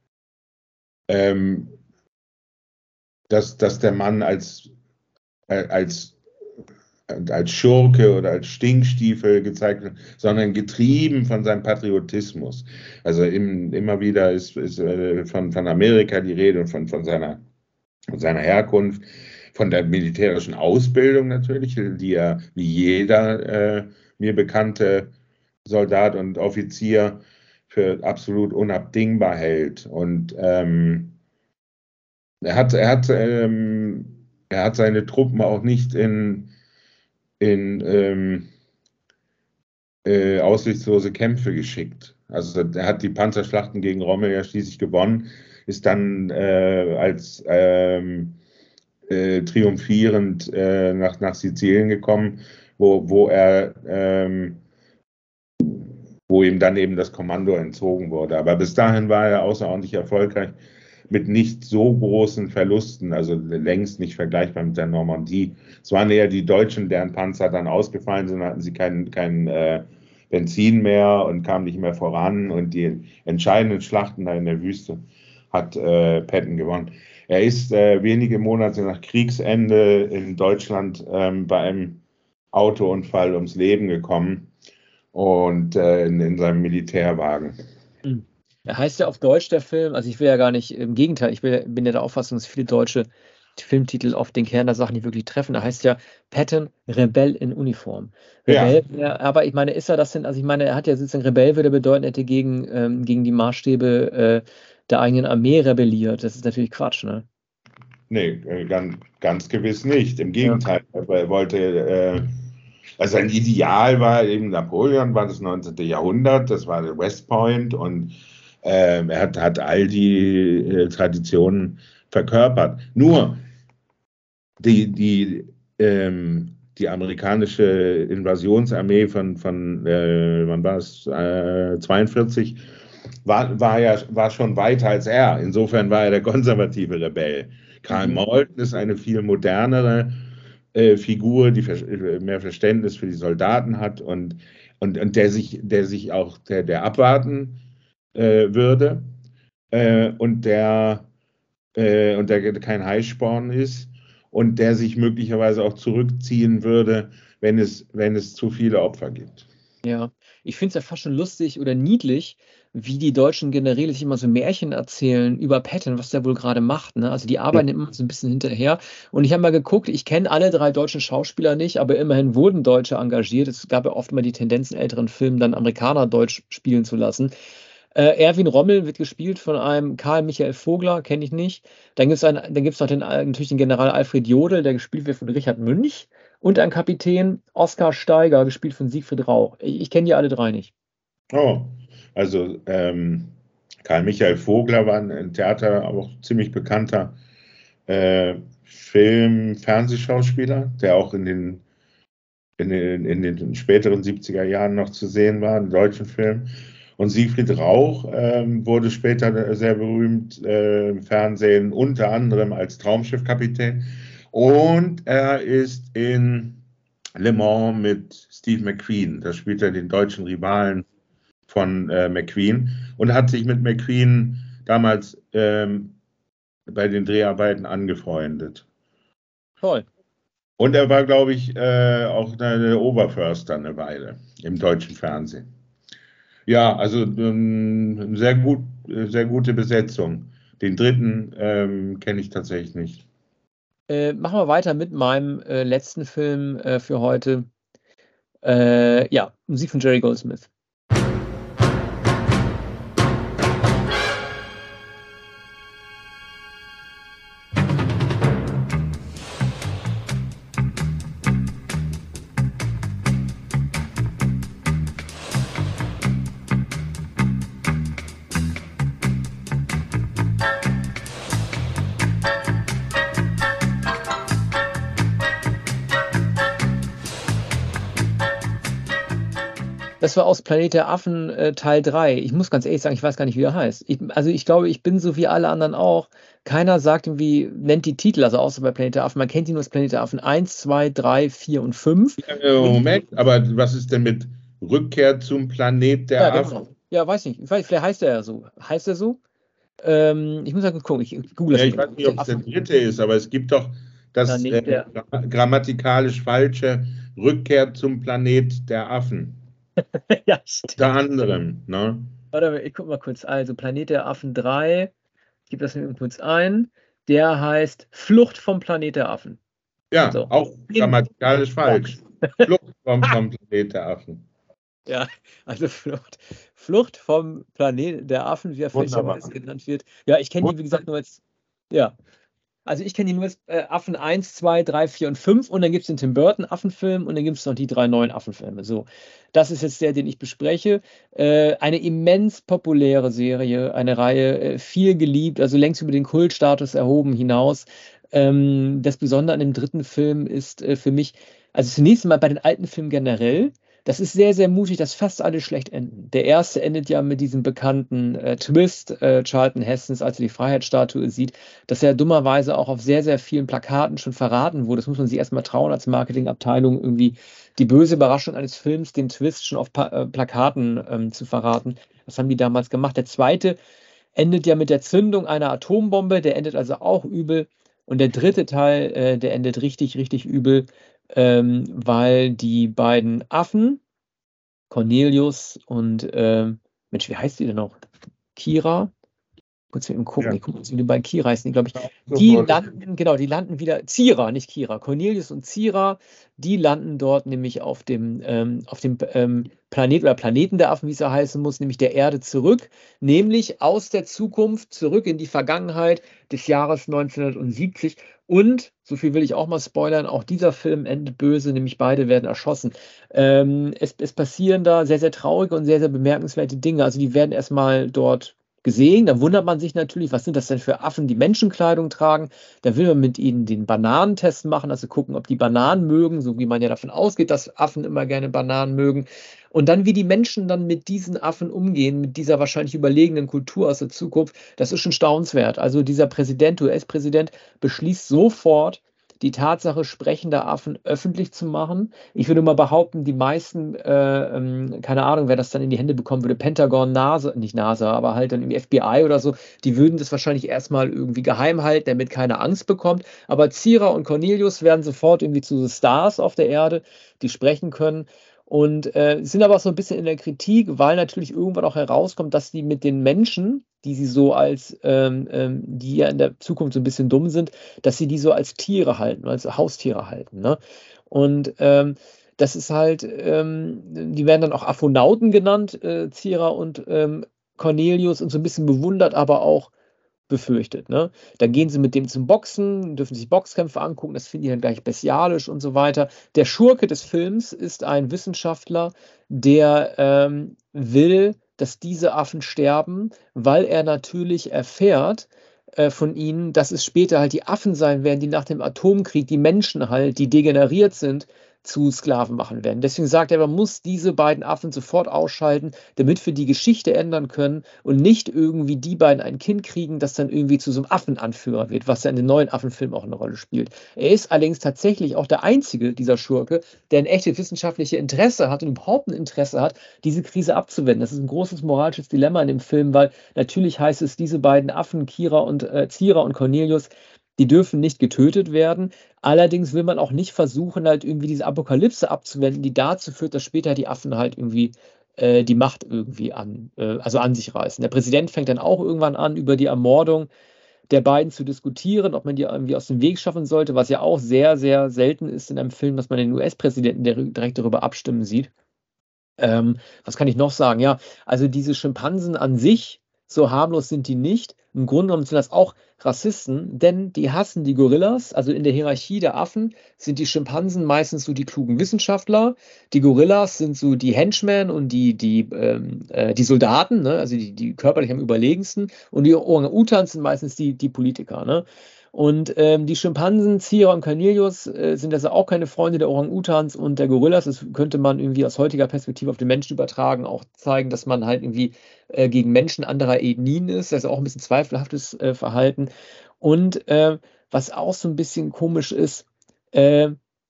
ähm, dass, dass der Mann als, als, als Schurke oder als Stinkstiefel gezeigt wird, sondern getrieben von seinem Patriotismus. Also im, immer wieder ist, ist äh, von, von Amerika die Rede und von, von, seiner, von seiner Herkunft, von der militärischen Ausbildung natürlich, die er wie jeder äh, mir bekannte Soldat und Offizier für absolut unabdingbar hält. Und ähm, er hat, er hat, ähm, er hat seine Truppen auch nicht in in ähm, äh, aussichtslose Kämpfe geschickt. Also er hat die Panzerschlachten gegen Rommel ja schließlich gewonnen, ist dann äh, als ähm, äh, triumphierend äh, nach, nach Sizilien gekommen, wo, wo er ähm, wo ihm dann eben das Kommando entzogen wurde. Aber bis dahin war er außerordentlich erfolgreich mit nicht so großen Verlusten, also längst nicht vergleichbar mit der Normandie. Es waren eher die Deutschen, deren Panzer dann ausgefallen sind, hatten sie kein, kein äh, Benzin mehr und kamen nicht mehr voran, und die entscheidenden Schlachten da in der Wüste hat äh, Patton gewonnen. Er ist äh, wenige Monate nach Kriegsende in Deutschland ähm, bei einem Autounfall ums Leben gekommen und äh, in, in seinem Militärwagen. Mhm. Er heißt ja auf Deutsch der Film, also ich will ja gar nicht, im Gegenteil, ich will, bin ja der Auffassung, dass viele deutsche Filmtitel oft den Kern der Sachen nicht wirklich treffen. Er heißt ja Patton, Rebell in Uniform. Rebell, ja. Ja, aber ich meine, ist er das denn, also ich meine, er hat ja sozusagen, Rebell würde bedeuten, er hätte gegen, ähm, gegen die Maßstäbe äh, der eigenen Armee rebelliert. Das ist natürlich Quatsch, ne? Nee, ganz, ganz gewiss nicht. Im Gegenteil, ja. Er wollte, äh, also sein Ideal war eben Napoleon, war das neunzehnte Jahrhundert, das war der West Point, und äh, er hat, hat all die äh, Traditionen verkörpert. Nur die, die, ähm, die amerikanische Invasionsarmee von, von äh, wann war es, äh, zweiundvierzig, war, war ja war schon weiter als er. Insofern war er der konservative Rebell. Karl mhm. Malden ist eine viel modernere äh, Figur, die mehr Verständnis für die Soldaten hat und, und, und der sich, der sich auch der, der abwarten äh, würde äh, und der äh, und der kein Heißsporn ist und der sich möglicherweise auch zurückziehen würde, wenn es, wenn es zu viele Opfer gibt. Ja, ich finde es ja fast schon lustig oder niedlich, wie die deutschen Generäle sich immer so Märchen erzählen über Patton, was der wohl gerade macht. Ne? Also die arbeiten immer so ein bisschen hinterher. Und ich habe mal geguckt, ich kenne alle drei deutschen Schauspieler nicht, aber immerhin wurden Deutsche engagiert. Es gab ja oft mal die Tendenz in älteren Filmen, dann Amerikaner Deutsch spielen zu lassen. Äh, Erwin Rommel wird gespielt von einem Karl Michael Vogler, kenne ich nicht. Dann gibt es dann gibt's noch den, natürlich den General Alfred Jodl, der gespielt wird von Richard Münch. Und ein Kapitän Oskar Steiger, gespielt von Siegfried Rauch. Ich, ich kenne die alle drei nicht. Oh, also ähm, Karl Michael Vogler war ein Theater, aber auch ziemlich bekannter äh, Film-, Fernsehschauspieler, der auch in den, in, den, in den späteren siebziger Jahren noch zu sehen war, in deutschen Filmen. Und Siegfried Rauch ähm, wurde später sehr berühmt äh, im Fernsehen, unter anderem als Traumschiffkapitän. Und er ist in Le Mans mit Steve McQueen. Da spielt er den deutschen Rivalen von äh, McQueen und hat sich mit McQueen damals ähm, bei den Dreharbeiten angefreundet. Toll. Und er war, glaube ich, äh, auch eine Oberförster eine Weile im deutschen Fernsehen. Ja, also ähm, sehr gut, sehr gute Besetzung. Den dritten ähm, kenne ich tatsächlich nicht. Äh, machen wir weiter mit meinem äh, letzten Film äh, für heute. Äh, ja, Musik von Jerry Goldsmith. Das war aus Planet der Affen äh, Teil drei. Ich muss ganz ehrlich sagen, ich weiß gar nicht, wie er heißt. Ich, also ich glaube, ich bin so wie alle anderen auch. Keiner sagt irgendwie, nennt die Titel, also außer bei Planet der Affen. Man kennt die nur als Planet der Affen eins, zwei, drei, vier und fünf. Ja, Moment, aber was ist denn mit Rückkehr zum Planet der ja, Affen? Genau. Ja, weiß nicht. Ich weiß, vielleicht heißt er ja so. Heißt er so? Ähm, ich muss mal gucken. Ich google das. Ja, ich weiß nicht, ob es der dritte ist, aber es gibt doch das Planet äh, der, gra- grammatikalisch falsche Rückkehr zum Planet der Affen. ja, Unter stimmt. anderem, ne? Warte mal, ich guck mal kurz. Also, Planet der Affen drei, ich gebe das mir kurz ein. Der heißt Flucht vom Planet der Affen. Ja, So. auch Den, grammatikalisch falsch. Flucht vom, vom Planet der Affen. ja, also Flucht, Flucht vom Planet der Affen, wie er Wunderbar. fälschlicherweise genannt wird. Ja, ich kenne die, wie gesagt, nur als, ja, also ich kenne die nur als äh, Affen eins, zwei, drei, vier und fünf und dann gibt es den Tim Burton Affenfilm und dann gibt es noch die drei neuen Affenfilme. So, das ist jetzt der, den ich bespreche. Äh, eine immens populäre Serie, eine Reihe, äh, viel geliebt, also längst über den Kultstatus erhoben hinaus. Ähm, das Besondere an dem dritten Film ist äh, für mich, also zunächst mal bei den alten Filmen generell, das ist sehr, sehr mutig, dass fast alle schlecht enden. Der erste endet ja mit diesem bekannten äh, Twist, äh, Charlton Hestons, als er die Freiheitsstatue sieht, dass er dummerweise auch auf sehr, sehr vielen Plakaten schon verraten wurde. Das muss man sich erstmal trauen, als Marketingabteilung irgendwie die böse Überraschung eines Films, den Twist schon auf pa äh, Plakaten ähm, zu verraten. Das haben die damals gemacht. Der zweite endet ja mit der Zündung einer Atombombe, der endet also auch übel. Und der dritte Teil, äh, der endet richtig, richtig übel, ähm, weil die beiden Affen, Cornelius und, ähm, Mensch, wie heißt die denn noch? Kira? Kurz mit ihm gucken, Ja. ich gucke jetzt, wie die beiden Kira heißen, die, glaube ich, Ja, die sofort. landen, genau, die landen wieder, Zira, nicht Kira, Cornelius und Zira, die landen dort nämlich auf dem, ähm, auf dem ähm, Planet oder Planeten der Affen, wie es ja heißen muss, nämlich der Erde zurück, nämlich aus der Zukunft zurück in die Vergangenheit des Jahres neunzehnhundertsiebzig. Und, so viel will ich auch mal spoilern, auch dieser Film endet böse, nämlich beide werden erschossen. Ähm, es, es passieren da sehr, sehr traurige und sehr, sehr bemerkenswerte Dinge. Also die werden erstmal dort gesehen. Da wundert man sich natürlich, was sind das denn für Affen, die Menschenkleidung tragen. Da will man mit ihnen den Bananentest machen, also gucken, ob die Bananen mögen, so wie man ja davon ausgeht, dass Affen immer gerne Bananen mögen. Und dann, wie die Menschen dann mit diesen Affen umgehen, mit dieser wahrscheinlich überlegenen Kultur aus der Zukunft, das ist schon staunenswert. Also dieser Präsident, U S-Präsident, beschließt sofort, die Tatsache sprechender Affen öffentlich zu machen. Ich würde mal behaupten, die meisten, äh, ähm, keine Ahnung, wer das dann in die Hände bekommen würde, Pentagon, NASA, nicht NASA, aber halt dann im F B I oder so, die würden das wahrscheinlich erstmal irgendwie geheim halten, damit keiner Angst bekommt. Aber Zira und Cornelius werden sofort irgendwie zu Stars auf der Erde, die sprechen können. Und äh, sind aber auch so ein bisschen in der Kritik, weil natürlich irgendwann auch herauskommt, dass die mit den Menschen, die sie so als, ähm, ähm, die ja in der Zukunft so ein bisschen dumm sind, dass sie die so als Tiere halten, als Haustiere halten. Ne? Und ähm, das ist halt, ähm, die werden dann auch Aphonauten genannt, äh, Zira und ähm, Cornelius, und so ein bisschen bewundert, aber auch befürchtet. Ne? Dann gehen sie mit dem zum Boxen, dürfen sich Boxkämpfe angucken, das finden die dann gleich bestialisch und so weiter. Der Schurke des Films ist ein Wissenschaftler, der ähm, will, dass diese Affen sterben, weil er natürlich erfährt äh, von ihnen, dass es später halt die Affen sein werden, die nach dem Atomkrieg die Menschen halt, die degeneriert sind, zu Sklaven machen werden. Deswegen sagt er, man muss diese beiden Affen sofort ausschalten, damit wir die Geschichte ändern können und nicht irgendwie die beiden ein Kind kriegen, das dann irgendwie zu so einem Affenanführer wird, was ja in den neuen Affenfilmen auch eine Rolle spielt. Er ist allerdings tatsächlich auch der einzige, dieser Schurke, der ein echtes wissenschaftliches Interesse hat und überhaupt ein Interesse hat, diese Krise abzuwenden. Das ist ein großes moralisches Dilemma in dem Film, weil natürlich heißt es, diese beiden Affen, Kira und äh, Zira und Cornelius, die dürfen nicht getötet werden. Allerdings will man auch nicht versuchen, halt irgendwie diese Apokalypse abzuwenden, die dazu führt, dass später die Affen halt irgendwie äh, die Macht irgendwie an, äh, also an sich reißen. Der Präsident fängt dann auch irgendwann an, über die Ermordung der beiden zu diskutieren, ob man die irgendwie aus dem Weg schaffen sollte, was ja auch sehr, sehr selten ist in einem Film, dass man den U S-Präsidenten direkt darüber abstimmen sieht. Ähm, was kann ich noch sagen? Ja, also diese Schimpansen an sich, so harmlos sind die nicht. Im Grunde genommen sind das auch Rassisten, denn die hassen die Gorillas. Also in der Hierarchie der Affen sind die Schimpansen meistens so die klugen Wissenschaftler. Die Gorillas sind so die Henchmen und die, die, ähm, äh, die Soldaten, ne? Also die, die körperlich am überlegensten. Und die Orang-Utans sind meistens die, die Politiker. Ne? Und ähm, die Schimpansen, Zira und Cornelius, äh, sind also auch keine Freunde der Orang-Utans und der Gorillas. Das könnte man irgendwie aus heutiger Perspektive auf den Menschen übertragen, auch zeigen, dass man halt irgendwie äh, gegen Menschen anderer Ethnien ist. Das ist auch ein bisschen zweifelhaftes äh, Verhalten. Und äh, was auch so ein bisschen komisch ist, äh,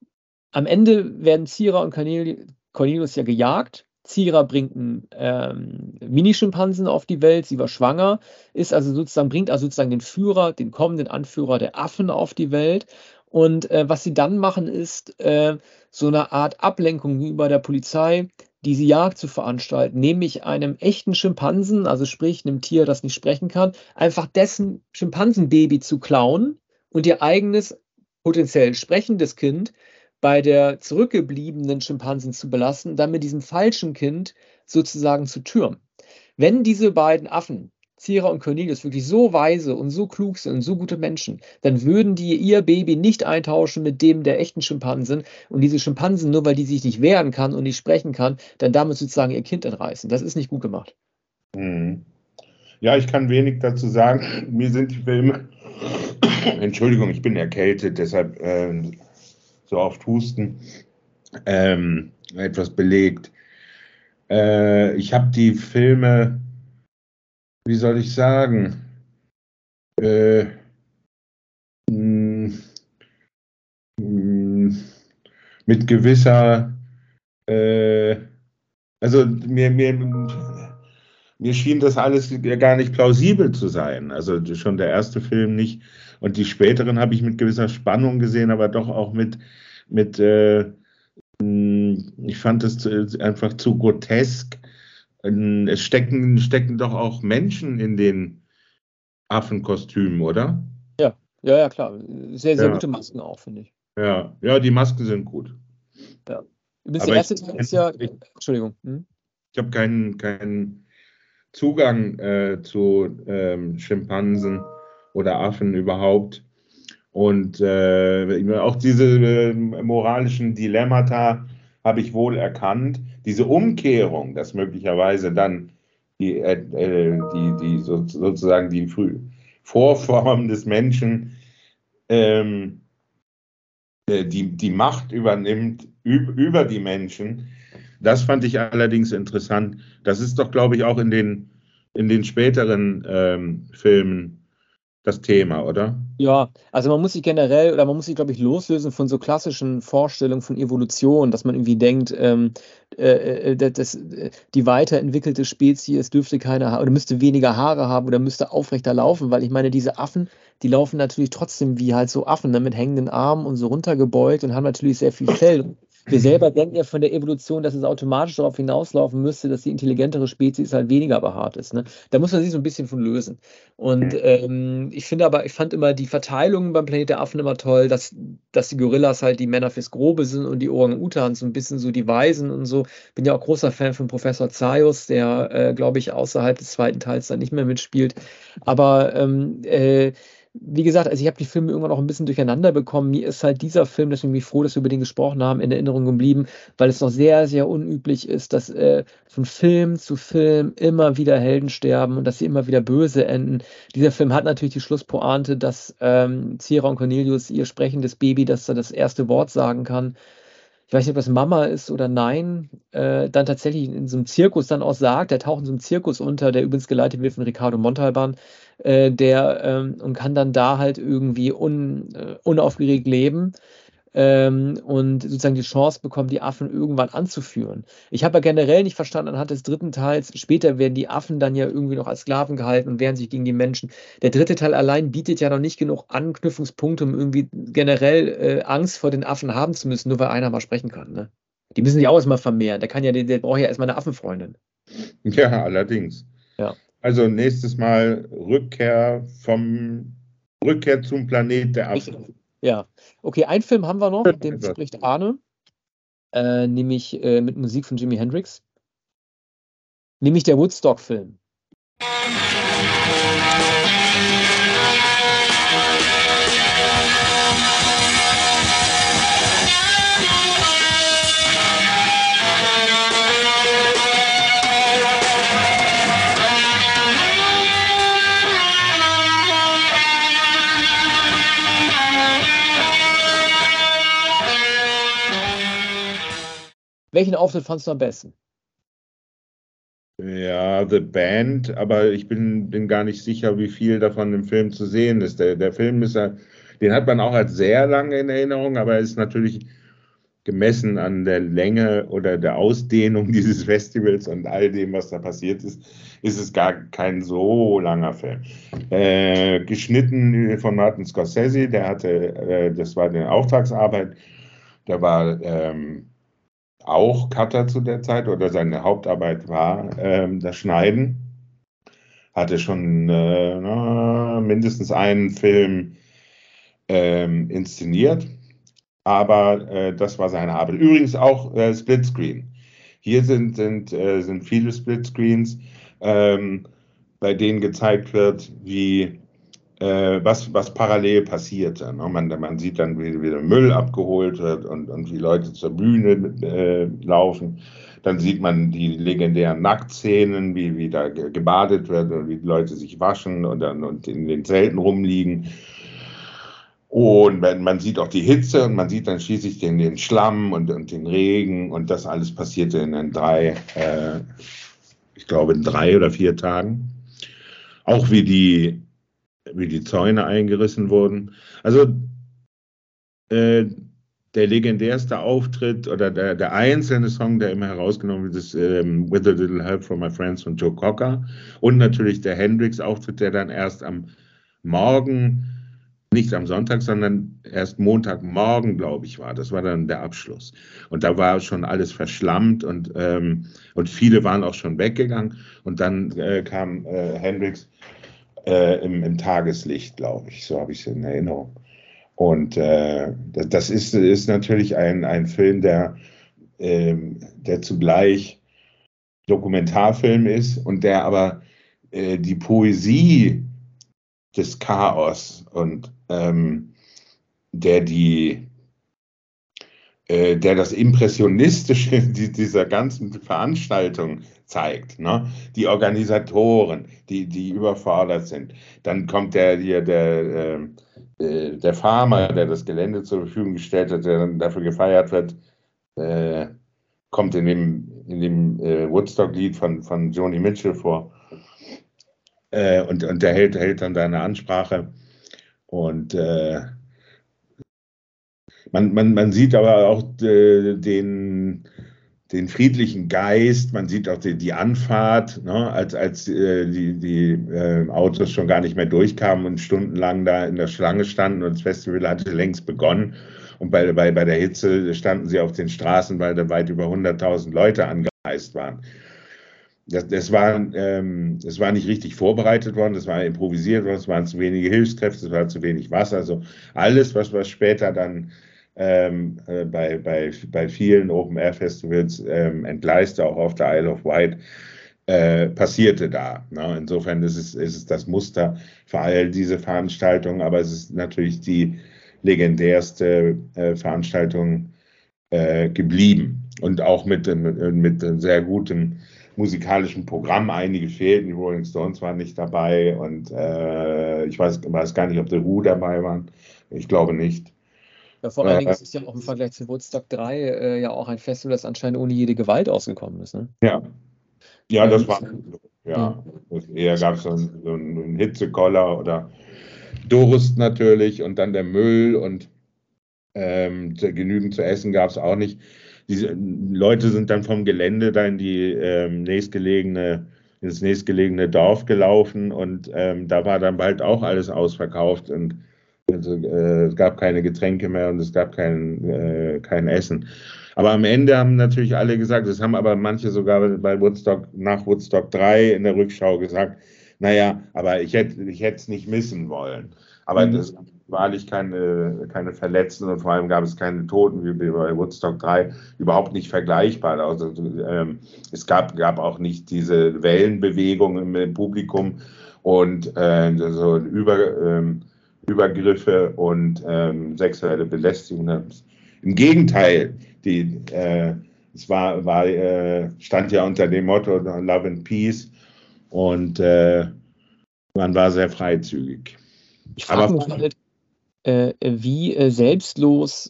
am Ende werden Zira und Corneli- Cornelius ja gejagt. Zira bringt einen ähm, Mini-Schimpansen auf die Welt, sie war schwanger, ist also sozusagen, bringt also sozusagen den Führer, den kommenden Anführer der Affen auf die Welt. Und äh, was sie dann machen, ist äh, so eine Art Ablenkung gegenüber der Polizei, diese Jagd zu veranstalten, nämlich einem echten Schimpansen, also sprich einem Tier, das nicht sprechen kann, einfach dessen Schimpansenbaby zu klauen und ihr eigenes potenziell sprechendes Kind bei der zurückgebliebenen Schimpansen zu belassen, dann mit diesem falschen Kind sozusagen zu türmen. Wenn diese beiden Affen, Zierer und Cornelius, wirklich so weise und so klug sind und so gute Menschen, dann würden die ihr Baby nicht eintauschen mit dem der echten Schimpansen und diese Schimpansen, nur weil die sich nicht wehren kann und nicht sprechen kann, dann damit sozusagen ihr Kind entreißen. Das ist nicht gut gemacht. Mhm. Ja, ich kann wenig dazu sagen. Mir sind die Filme, Entschuldigung, ich bin erkältet, deshalb äh, so oft husten, ähm, etwas belegt. Äh, ich habe die Filme, wie soll ich sagen, äh, mh, mh, mit gewisser, äh, also mir, mir, mir schien das alles gar nicht plausibel zu sein. Also schon der erste Film nicht. Und die späteren habe ich mit gewisser Spannung gesehen, aber doch auch mit, mit äh, ich fand das einfach zu grotesk. Es stecken, stecken doch auch Menschen in den Affenkostümen, oder? Ja, ja, ja, klar. Sehr, sehr Ja. gute Masken auch, finde ich. Ja, ja, die Masken sind gut. Ja. Übrigens, Aber der erste ich- Teil ist ja. ich- Entschuldigung. Hm? Ich habe keinen, keinen Zugang äh, zu ähm, Schimpansen oder Affen überhaupt. Und äh, auch diese äh, moralischen Dilemmata habe ich wohl erkannt. Diese Umkehrung, dass möglicherweise dann die, äh, äh, die, die so, sozusagen die Früh Vorform des Menschen ähm, äh, die, die Macht übernimmt üb, über die Menschen, das fand ich allerdings interessant. Das ist doch, glaube ich, auch in den, in den späteren ähm, Filmen das Thema, oder? Ja, also man muss sich generell oder man muss sich, glaube ich, loslösen von so klassischen Vorstellungen von Evolution, dass man irgendwie denkt, ähm, äh, äh, das, äh, die weiterentwickelte Spezies dürfte keine Haare oder müsste weniger Haare haben oder müsste aufrechter laufen, weil ich meine, diese Affen, die laufen natürlich trotzdem wie halt so Affen, ne, mit hängenden Armen und so runtergebeugt und haben natürlich sehr viel Fell. Wir selber denken ja von der Evolution, dass es automatisch darauf hinauslaufen müsste, dass die intelligentere Spezies halt weniger behaart ist. Ne? Da muss man sich so ein bisschen von lösen. Und ähm, ich finde aber, ich fand immer die Verteilung beim Planet der Affen immer toll, dass, dass die Gorillas halt die Männer fürs Grobe sind und die Orang-Utans so ein bisschen so die Weisen und so. Bin ja auch großer Fan von Professor Zaius, der, äh, glaube ich, außerhalb des zweiten Teils dann nicht mehr mitspielt. Aber ähm, äh, wie gesagt, also ich habe die Filme irgendwann auch ein bisschen durcheinander bekommen. Mir ist halt dieser Film, deswegen bin ich froh, dass wir über den gesprochen haben, in Erinnerung geblieben, weil es doch sehr, sehr unüblich ist, dass äh, von Film zu Film immer wieder Helden sterben und dass sie immer wieder böse enden. Dieser Film hat natürlich die Schlusspointe, dass ähm, Zira und Cornelius, ihr sprechendes Baby, dass er das erste Wort sagen kann. Ich weiß nicht, ob das Mama ist oder nein, äh, dann tatsächlich in so einem Zirkus dann auch sagt, der taucht in so einem Zirkus unter, der übrigens geleitet wird von Ricardo Montalban, äh, der ähm, und kann dann da halt irgendwie un, äh, unaufgeregt leben ähm, und sozusagen die Chance bekommen, die Affen irgendwann anzuführen. Ich habe ja generell nicht verstanden, anhand des dritten Teils, später werden die Affen dann ja irgendwie noch als Sklaven gehalten und wehren sich gegen die Menschen. Der dritte Teil allein bietet ja noch nicht genug Anknüpfungspunkte, um irgendwie generell äh, Angst vor den Affen haben zu müssen, nur weil einer mal sprechen kann. Ne? Die müssen sich auch erstmal vermehren. Der kann ja, der, der braucht ja erstmal eine Affenfreundin. Ja, allerdings. Ja. Also nächstes Mal Rückkehr vom Rückkehr zum Planet der Affen. Ja, okay, einen Film haben wir noch, den Etwas. spricht Arne, äh, nämlich äh, mit Musik von Jimi Hendrix, nämlich der Woodstock-Film. Welchen Auftritt fandst du am besten? Ja, The Band, aber ich bin, bin gar nicht sicher, wie viel davon im Film zu sehen ist. Der, der Film ist ja, den hat man auch als sehr lange in Erinnerung, aber er ist natürlich gemessen an der Länge oder der Ausdehnung dieses Festivals und all dem, was da passiert ist, ist es gar kein so langer Film. Äh, geschnitten von Martin Scorsese, der hatte, äh, das war eine Auftragsarbeit, der war ähm, auch Cutter zu der Zeit oder seine Hauptarbeit war ähm, das Schneiden. Hatte schon äh, na, mindestens einen Film ähm, inszeniert. Aber äh, das war seine Arbeit. Übrigens auch äh, Splitscreen. Hier sind, sind, äh, sind viele Splitscreens, ähm, bei denen gezeigt wird, wie, äh, was, was parallel passierte. Ne? Man, man sieht dann, wie, wie der Müll abgeholt wird und, und wie Leute zur Bühne äh, laufen. Dann sieht man die legendären Nacktszenen, wie, wie da gebadet wird und wie die Leute sich waschen und, dann, und in den Zelten rumliegen. Und man sieht auch die Hitze und man sieht dann schließlich den, den Schlamm und, und den Regen und das alles passierte in, in drei, äh, ich glaube in drei oder vier Tagen. Auch wie die, wie die Zäune eingerissen wurden. Also äh, der legendärste Auftritt oder der, der einzelne Song, der immer herausgenommen wird, ist ähm, With a Little Help from My Friends von Joe Cocker und natürlich der Hendrix-Auftritt, der dann erst am Morgen, nicht am Sonntag, sondern erst Montagmorgen, glaube ich, war. Das war dann der Abschluss. Und da war schon alles verschlammt und, ähm, und viele waren auch schon weggegangen. Und dann äh, kam äh, Hendrix äh, im, im Tageslicht, glaube ich. So habe ich es in Erinnerung. Und äh, das, das ist, ist natürlich ein, ein Film, der, äh, der zugleich Dokumentarfilm ist und der aber äh, die Poesie des Chaos und ähm, der die äh, der das Impressionistische dieser ganzen Veranstaltung zeigt, ne? Die Organisatoren, die, die überfordert sind. Dann kommt der hier der, äh, der Farmer, der das Gelände zur Verfügung gestellt hat, der dann dafür gefeiert wird, äh, kommt in dem, in dem äh, Woodstock-Lied von, von Joni Mitchell vor. Äh, und, und der hält, hält dann da eine Ansprache. Und äh, man, man, man sieht aber auch äh, den, den friedlichen Geist, man sieht auch die, die Anfahrt, ne, als, als äh, die, die äh, Autos schon gar nicht mehr durchkamen und stundenlang da in der Schlange standen und das Festival hatte längst begonnen. Und bei, bei, bei der Hitze standen sie auf den Straßen, weil da weit über hunderttausend Leute angereist waren. Das, das, war, ähm, das war nicht richtig vorbereitet worden, das war improvisiert worden, es waren zu wenige Hilfskräfte, es war zu wenig Wasser. Also alles, was, was später dann ähm, äh, bei, bei, bei vielen Open-Air-Festivals ähm, entgleiste, auch auf der Isle of Wight, äh, passierte da. Ne? Insofern ist es, ist es das Muster für all diese Veranstaltungen, aber es ist natürlich die legendärste äh, Veranstaltung äh, geblieben und auch mit, mit, mit einem sehr guten musikalischen Programm. Einige fehlten, die Rolling Stones waren nicht dabei und äh, ich weiß, weiß gar nicht, ob The Who dabei waren. Ich glaube nicht. Ja, vor allen Dingen ist es ja auch im Vergleich zu Woodstock drei äh, ja auch ein Festival, das anscheinend ohne jede Gewalt ausgekommen ist. Ne? Ja. Ja, das Ähm, war, ja, eher gab es so einen, so einen Hitzekoller oder Durst natürlich und dann der Müll und ähm, genügend zu essen gab es auch nicht. Diese Leute sind dann vom Gelände da in die ähm, nächstgelegene, ins nächstgelegene Dorf gelaufen und ähm, da war dann bald auch alles ausverkauft und also, äh, es gab keine Getränke mehr und es gab kein, äh, kein Essen. Aber am Ende haben natürlich alle gesagt, das haben aber manche sogar bei Woodstock, nach Woodstock drei in der Rückschau gesagt, naja, aber ich hätte ich hätte es nicht missen wollen. Aber mhm. das wahrlich keine, keine Verletzten und vor allem gab es keine Toten wie bei Woodstock drei, überhaupt nicht vergleichbar. Also, ähm, es gab, gab auch nicht diese Wellenbewegung im, im Publikum und äh, so Über, ähm, Übergriffe und ähm, sexuelle Belästigung. Im Gegenteil, die, äh, es war, war, äh, stand ja unter dem Motto Love and Peace und äh, man war sehr freizügig. Ich frage mich halt, äh, wie äh, selbstlos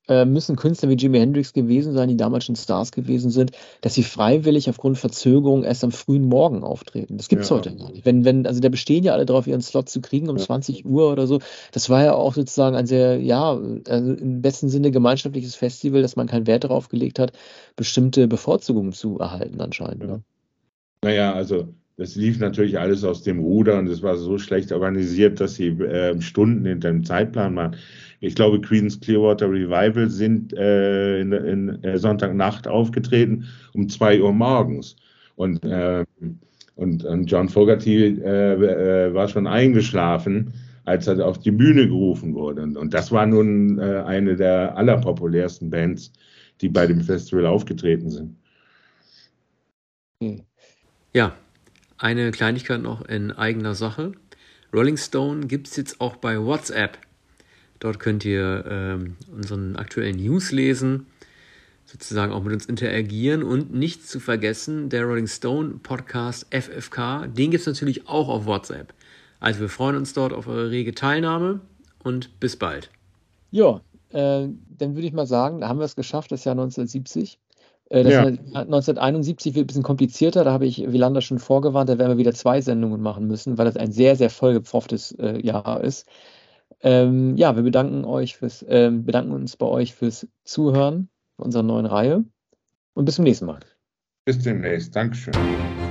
äh, müssen Künstler wie Jimi Hendrix gewesen sein, die damals schon Stars gewesen sind, dass sie freiwillig aufgrund Verzögerung erst am frühen Morgen auftreten. Das gibt es Ja. heute gar nicht. Wenn, wenn, also da bestehen ja alle drauf, ihren Slot zu kriegen um Ja. zwanzig Uhr oder so. Das war ja auch sozusagen ein sehr, ja, also im besten Sinne gemeinschaftliches Festival, dass man keinen Wert darauf gelegt hat, bestimmte Bevorzugungen zu erhalten anscheinend. Ja. Ne? Naja, also das lief natürlich alles aus dem Ruder und es war so schlecht organisiert, dass sie äh, Stunden hinter dem Zeitplan waren. Ich glaube, Creedence Clearwater Revival sind äh, in, in äh, Sonntagnacht aufgetreten um zwei Uhr morgens. Und, äh, und, und John Fogerty äh, äh, war schon eingeschlafen, als er auf die Bühne gerufen wurde. Und, und das war nun äh, eine der allerpopulärsten Bands, die bei dem Festival aufgetreten sind. Okay. Ja, eine Kleinigkeit noch in eigener Sache. Rolling Stone gibt es jetzt auch bei WhatsApp. Dort könnt ihr ähm, unseren aktuellen News lesen, sozusagen auch mit uns interagieren und nicht zu vergessen, der Rolling Stone Podcast F F K, den gibt es natürlich auch auf WhatsApp. Also wir freuen uns dort auf eure rege Teilnahme und bis bald. Ja, äh, dann würde ich mal sagen, da haben wir es geschafft, das Jahr neunzehnhundertsiebzig. Äh, das Ja. Jahr neunzehnhunderteinundsiebzig wird ein bisschen komplizierter, da habe ich Wielander schon vorgewarnt, da werden wir wieder zwei Sendungen machen müssen, weil das ein sehr, sehr vollgepfropftes äh, Jahr ist. Ähm, ja, wir bedanken euch fürs, ähm, bedanken uns bei euch fürs Zuhören bei unserer neuen Reihe und bis zum nächsten Mal. Bis demnächst. Dankeschön.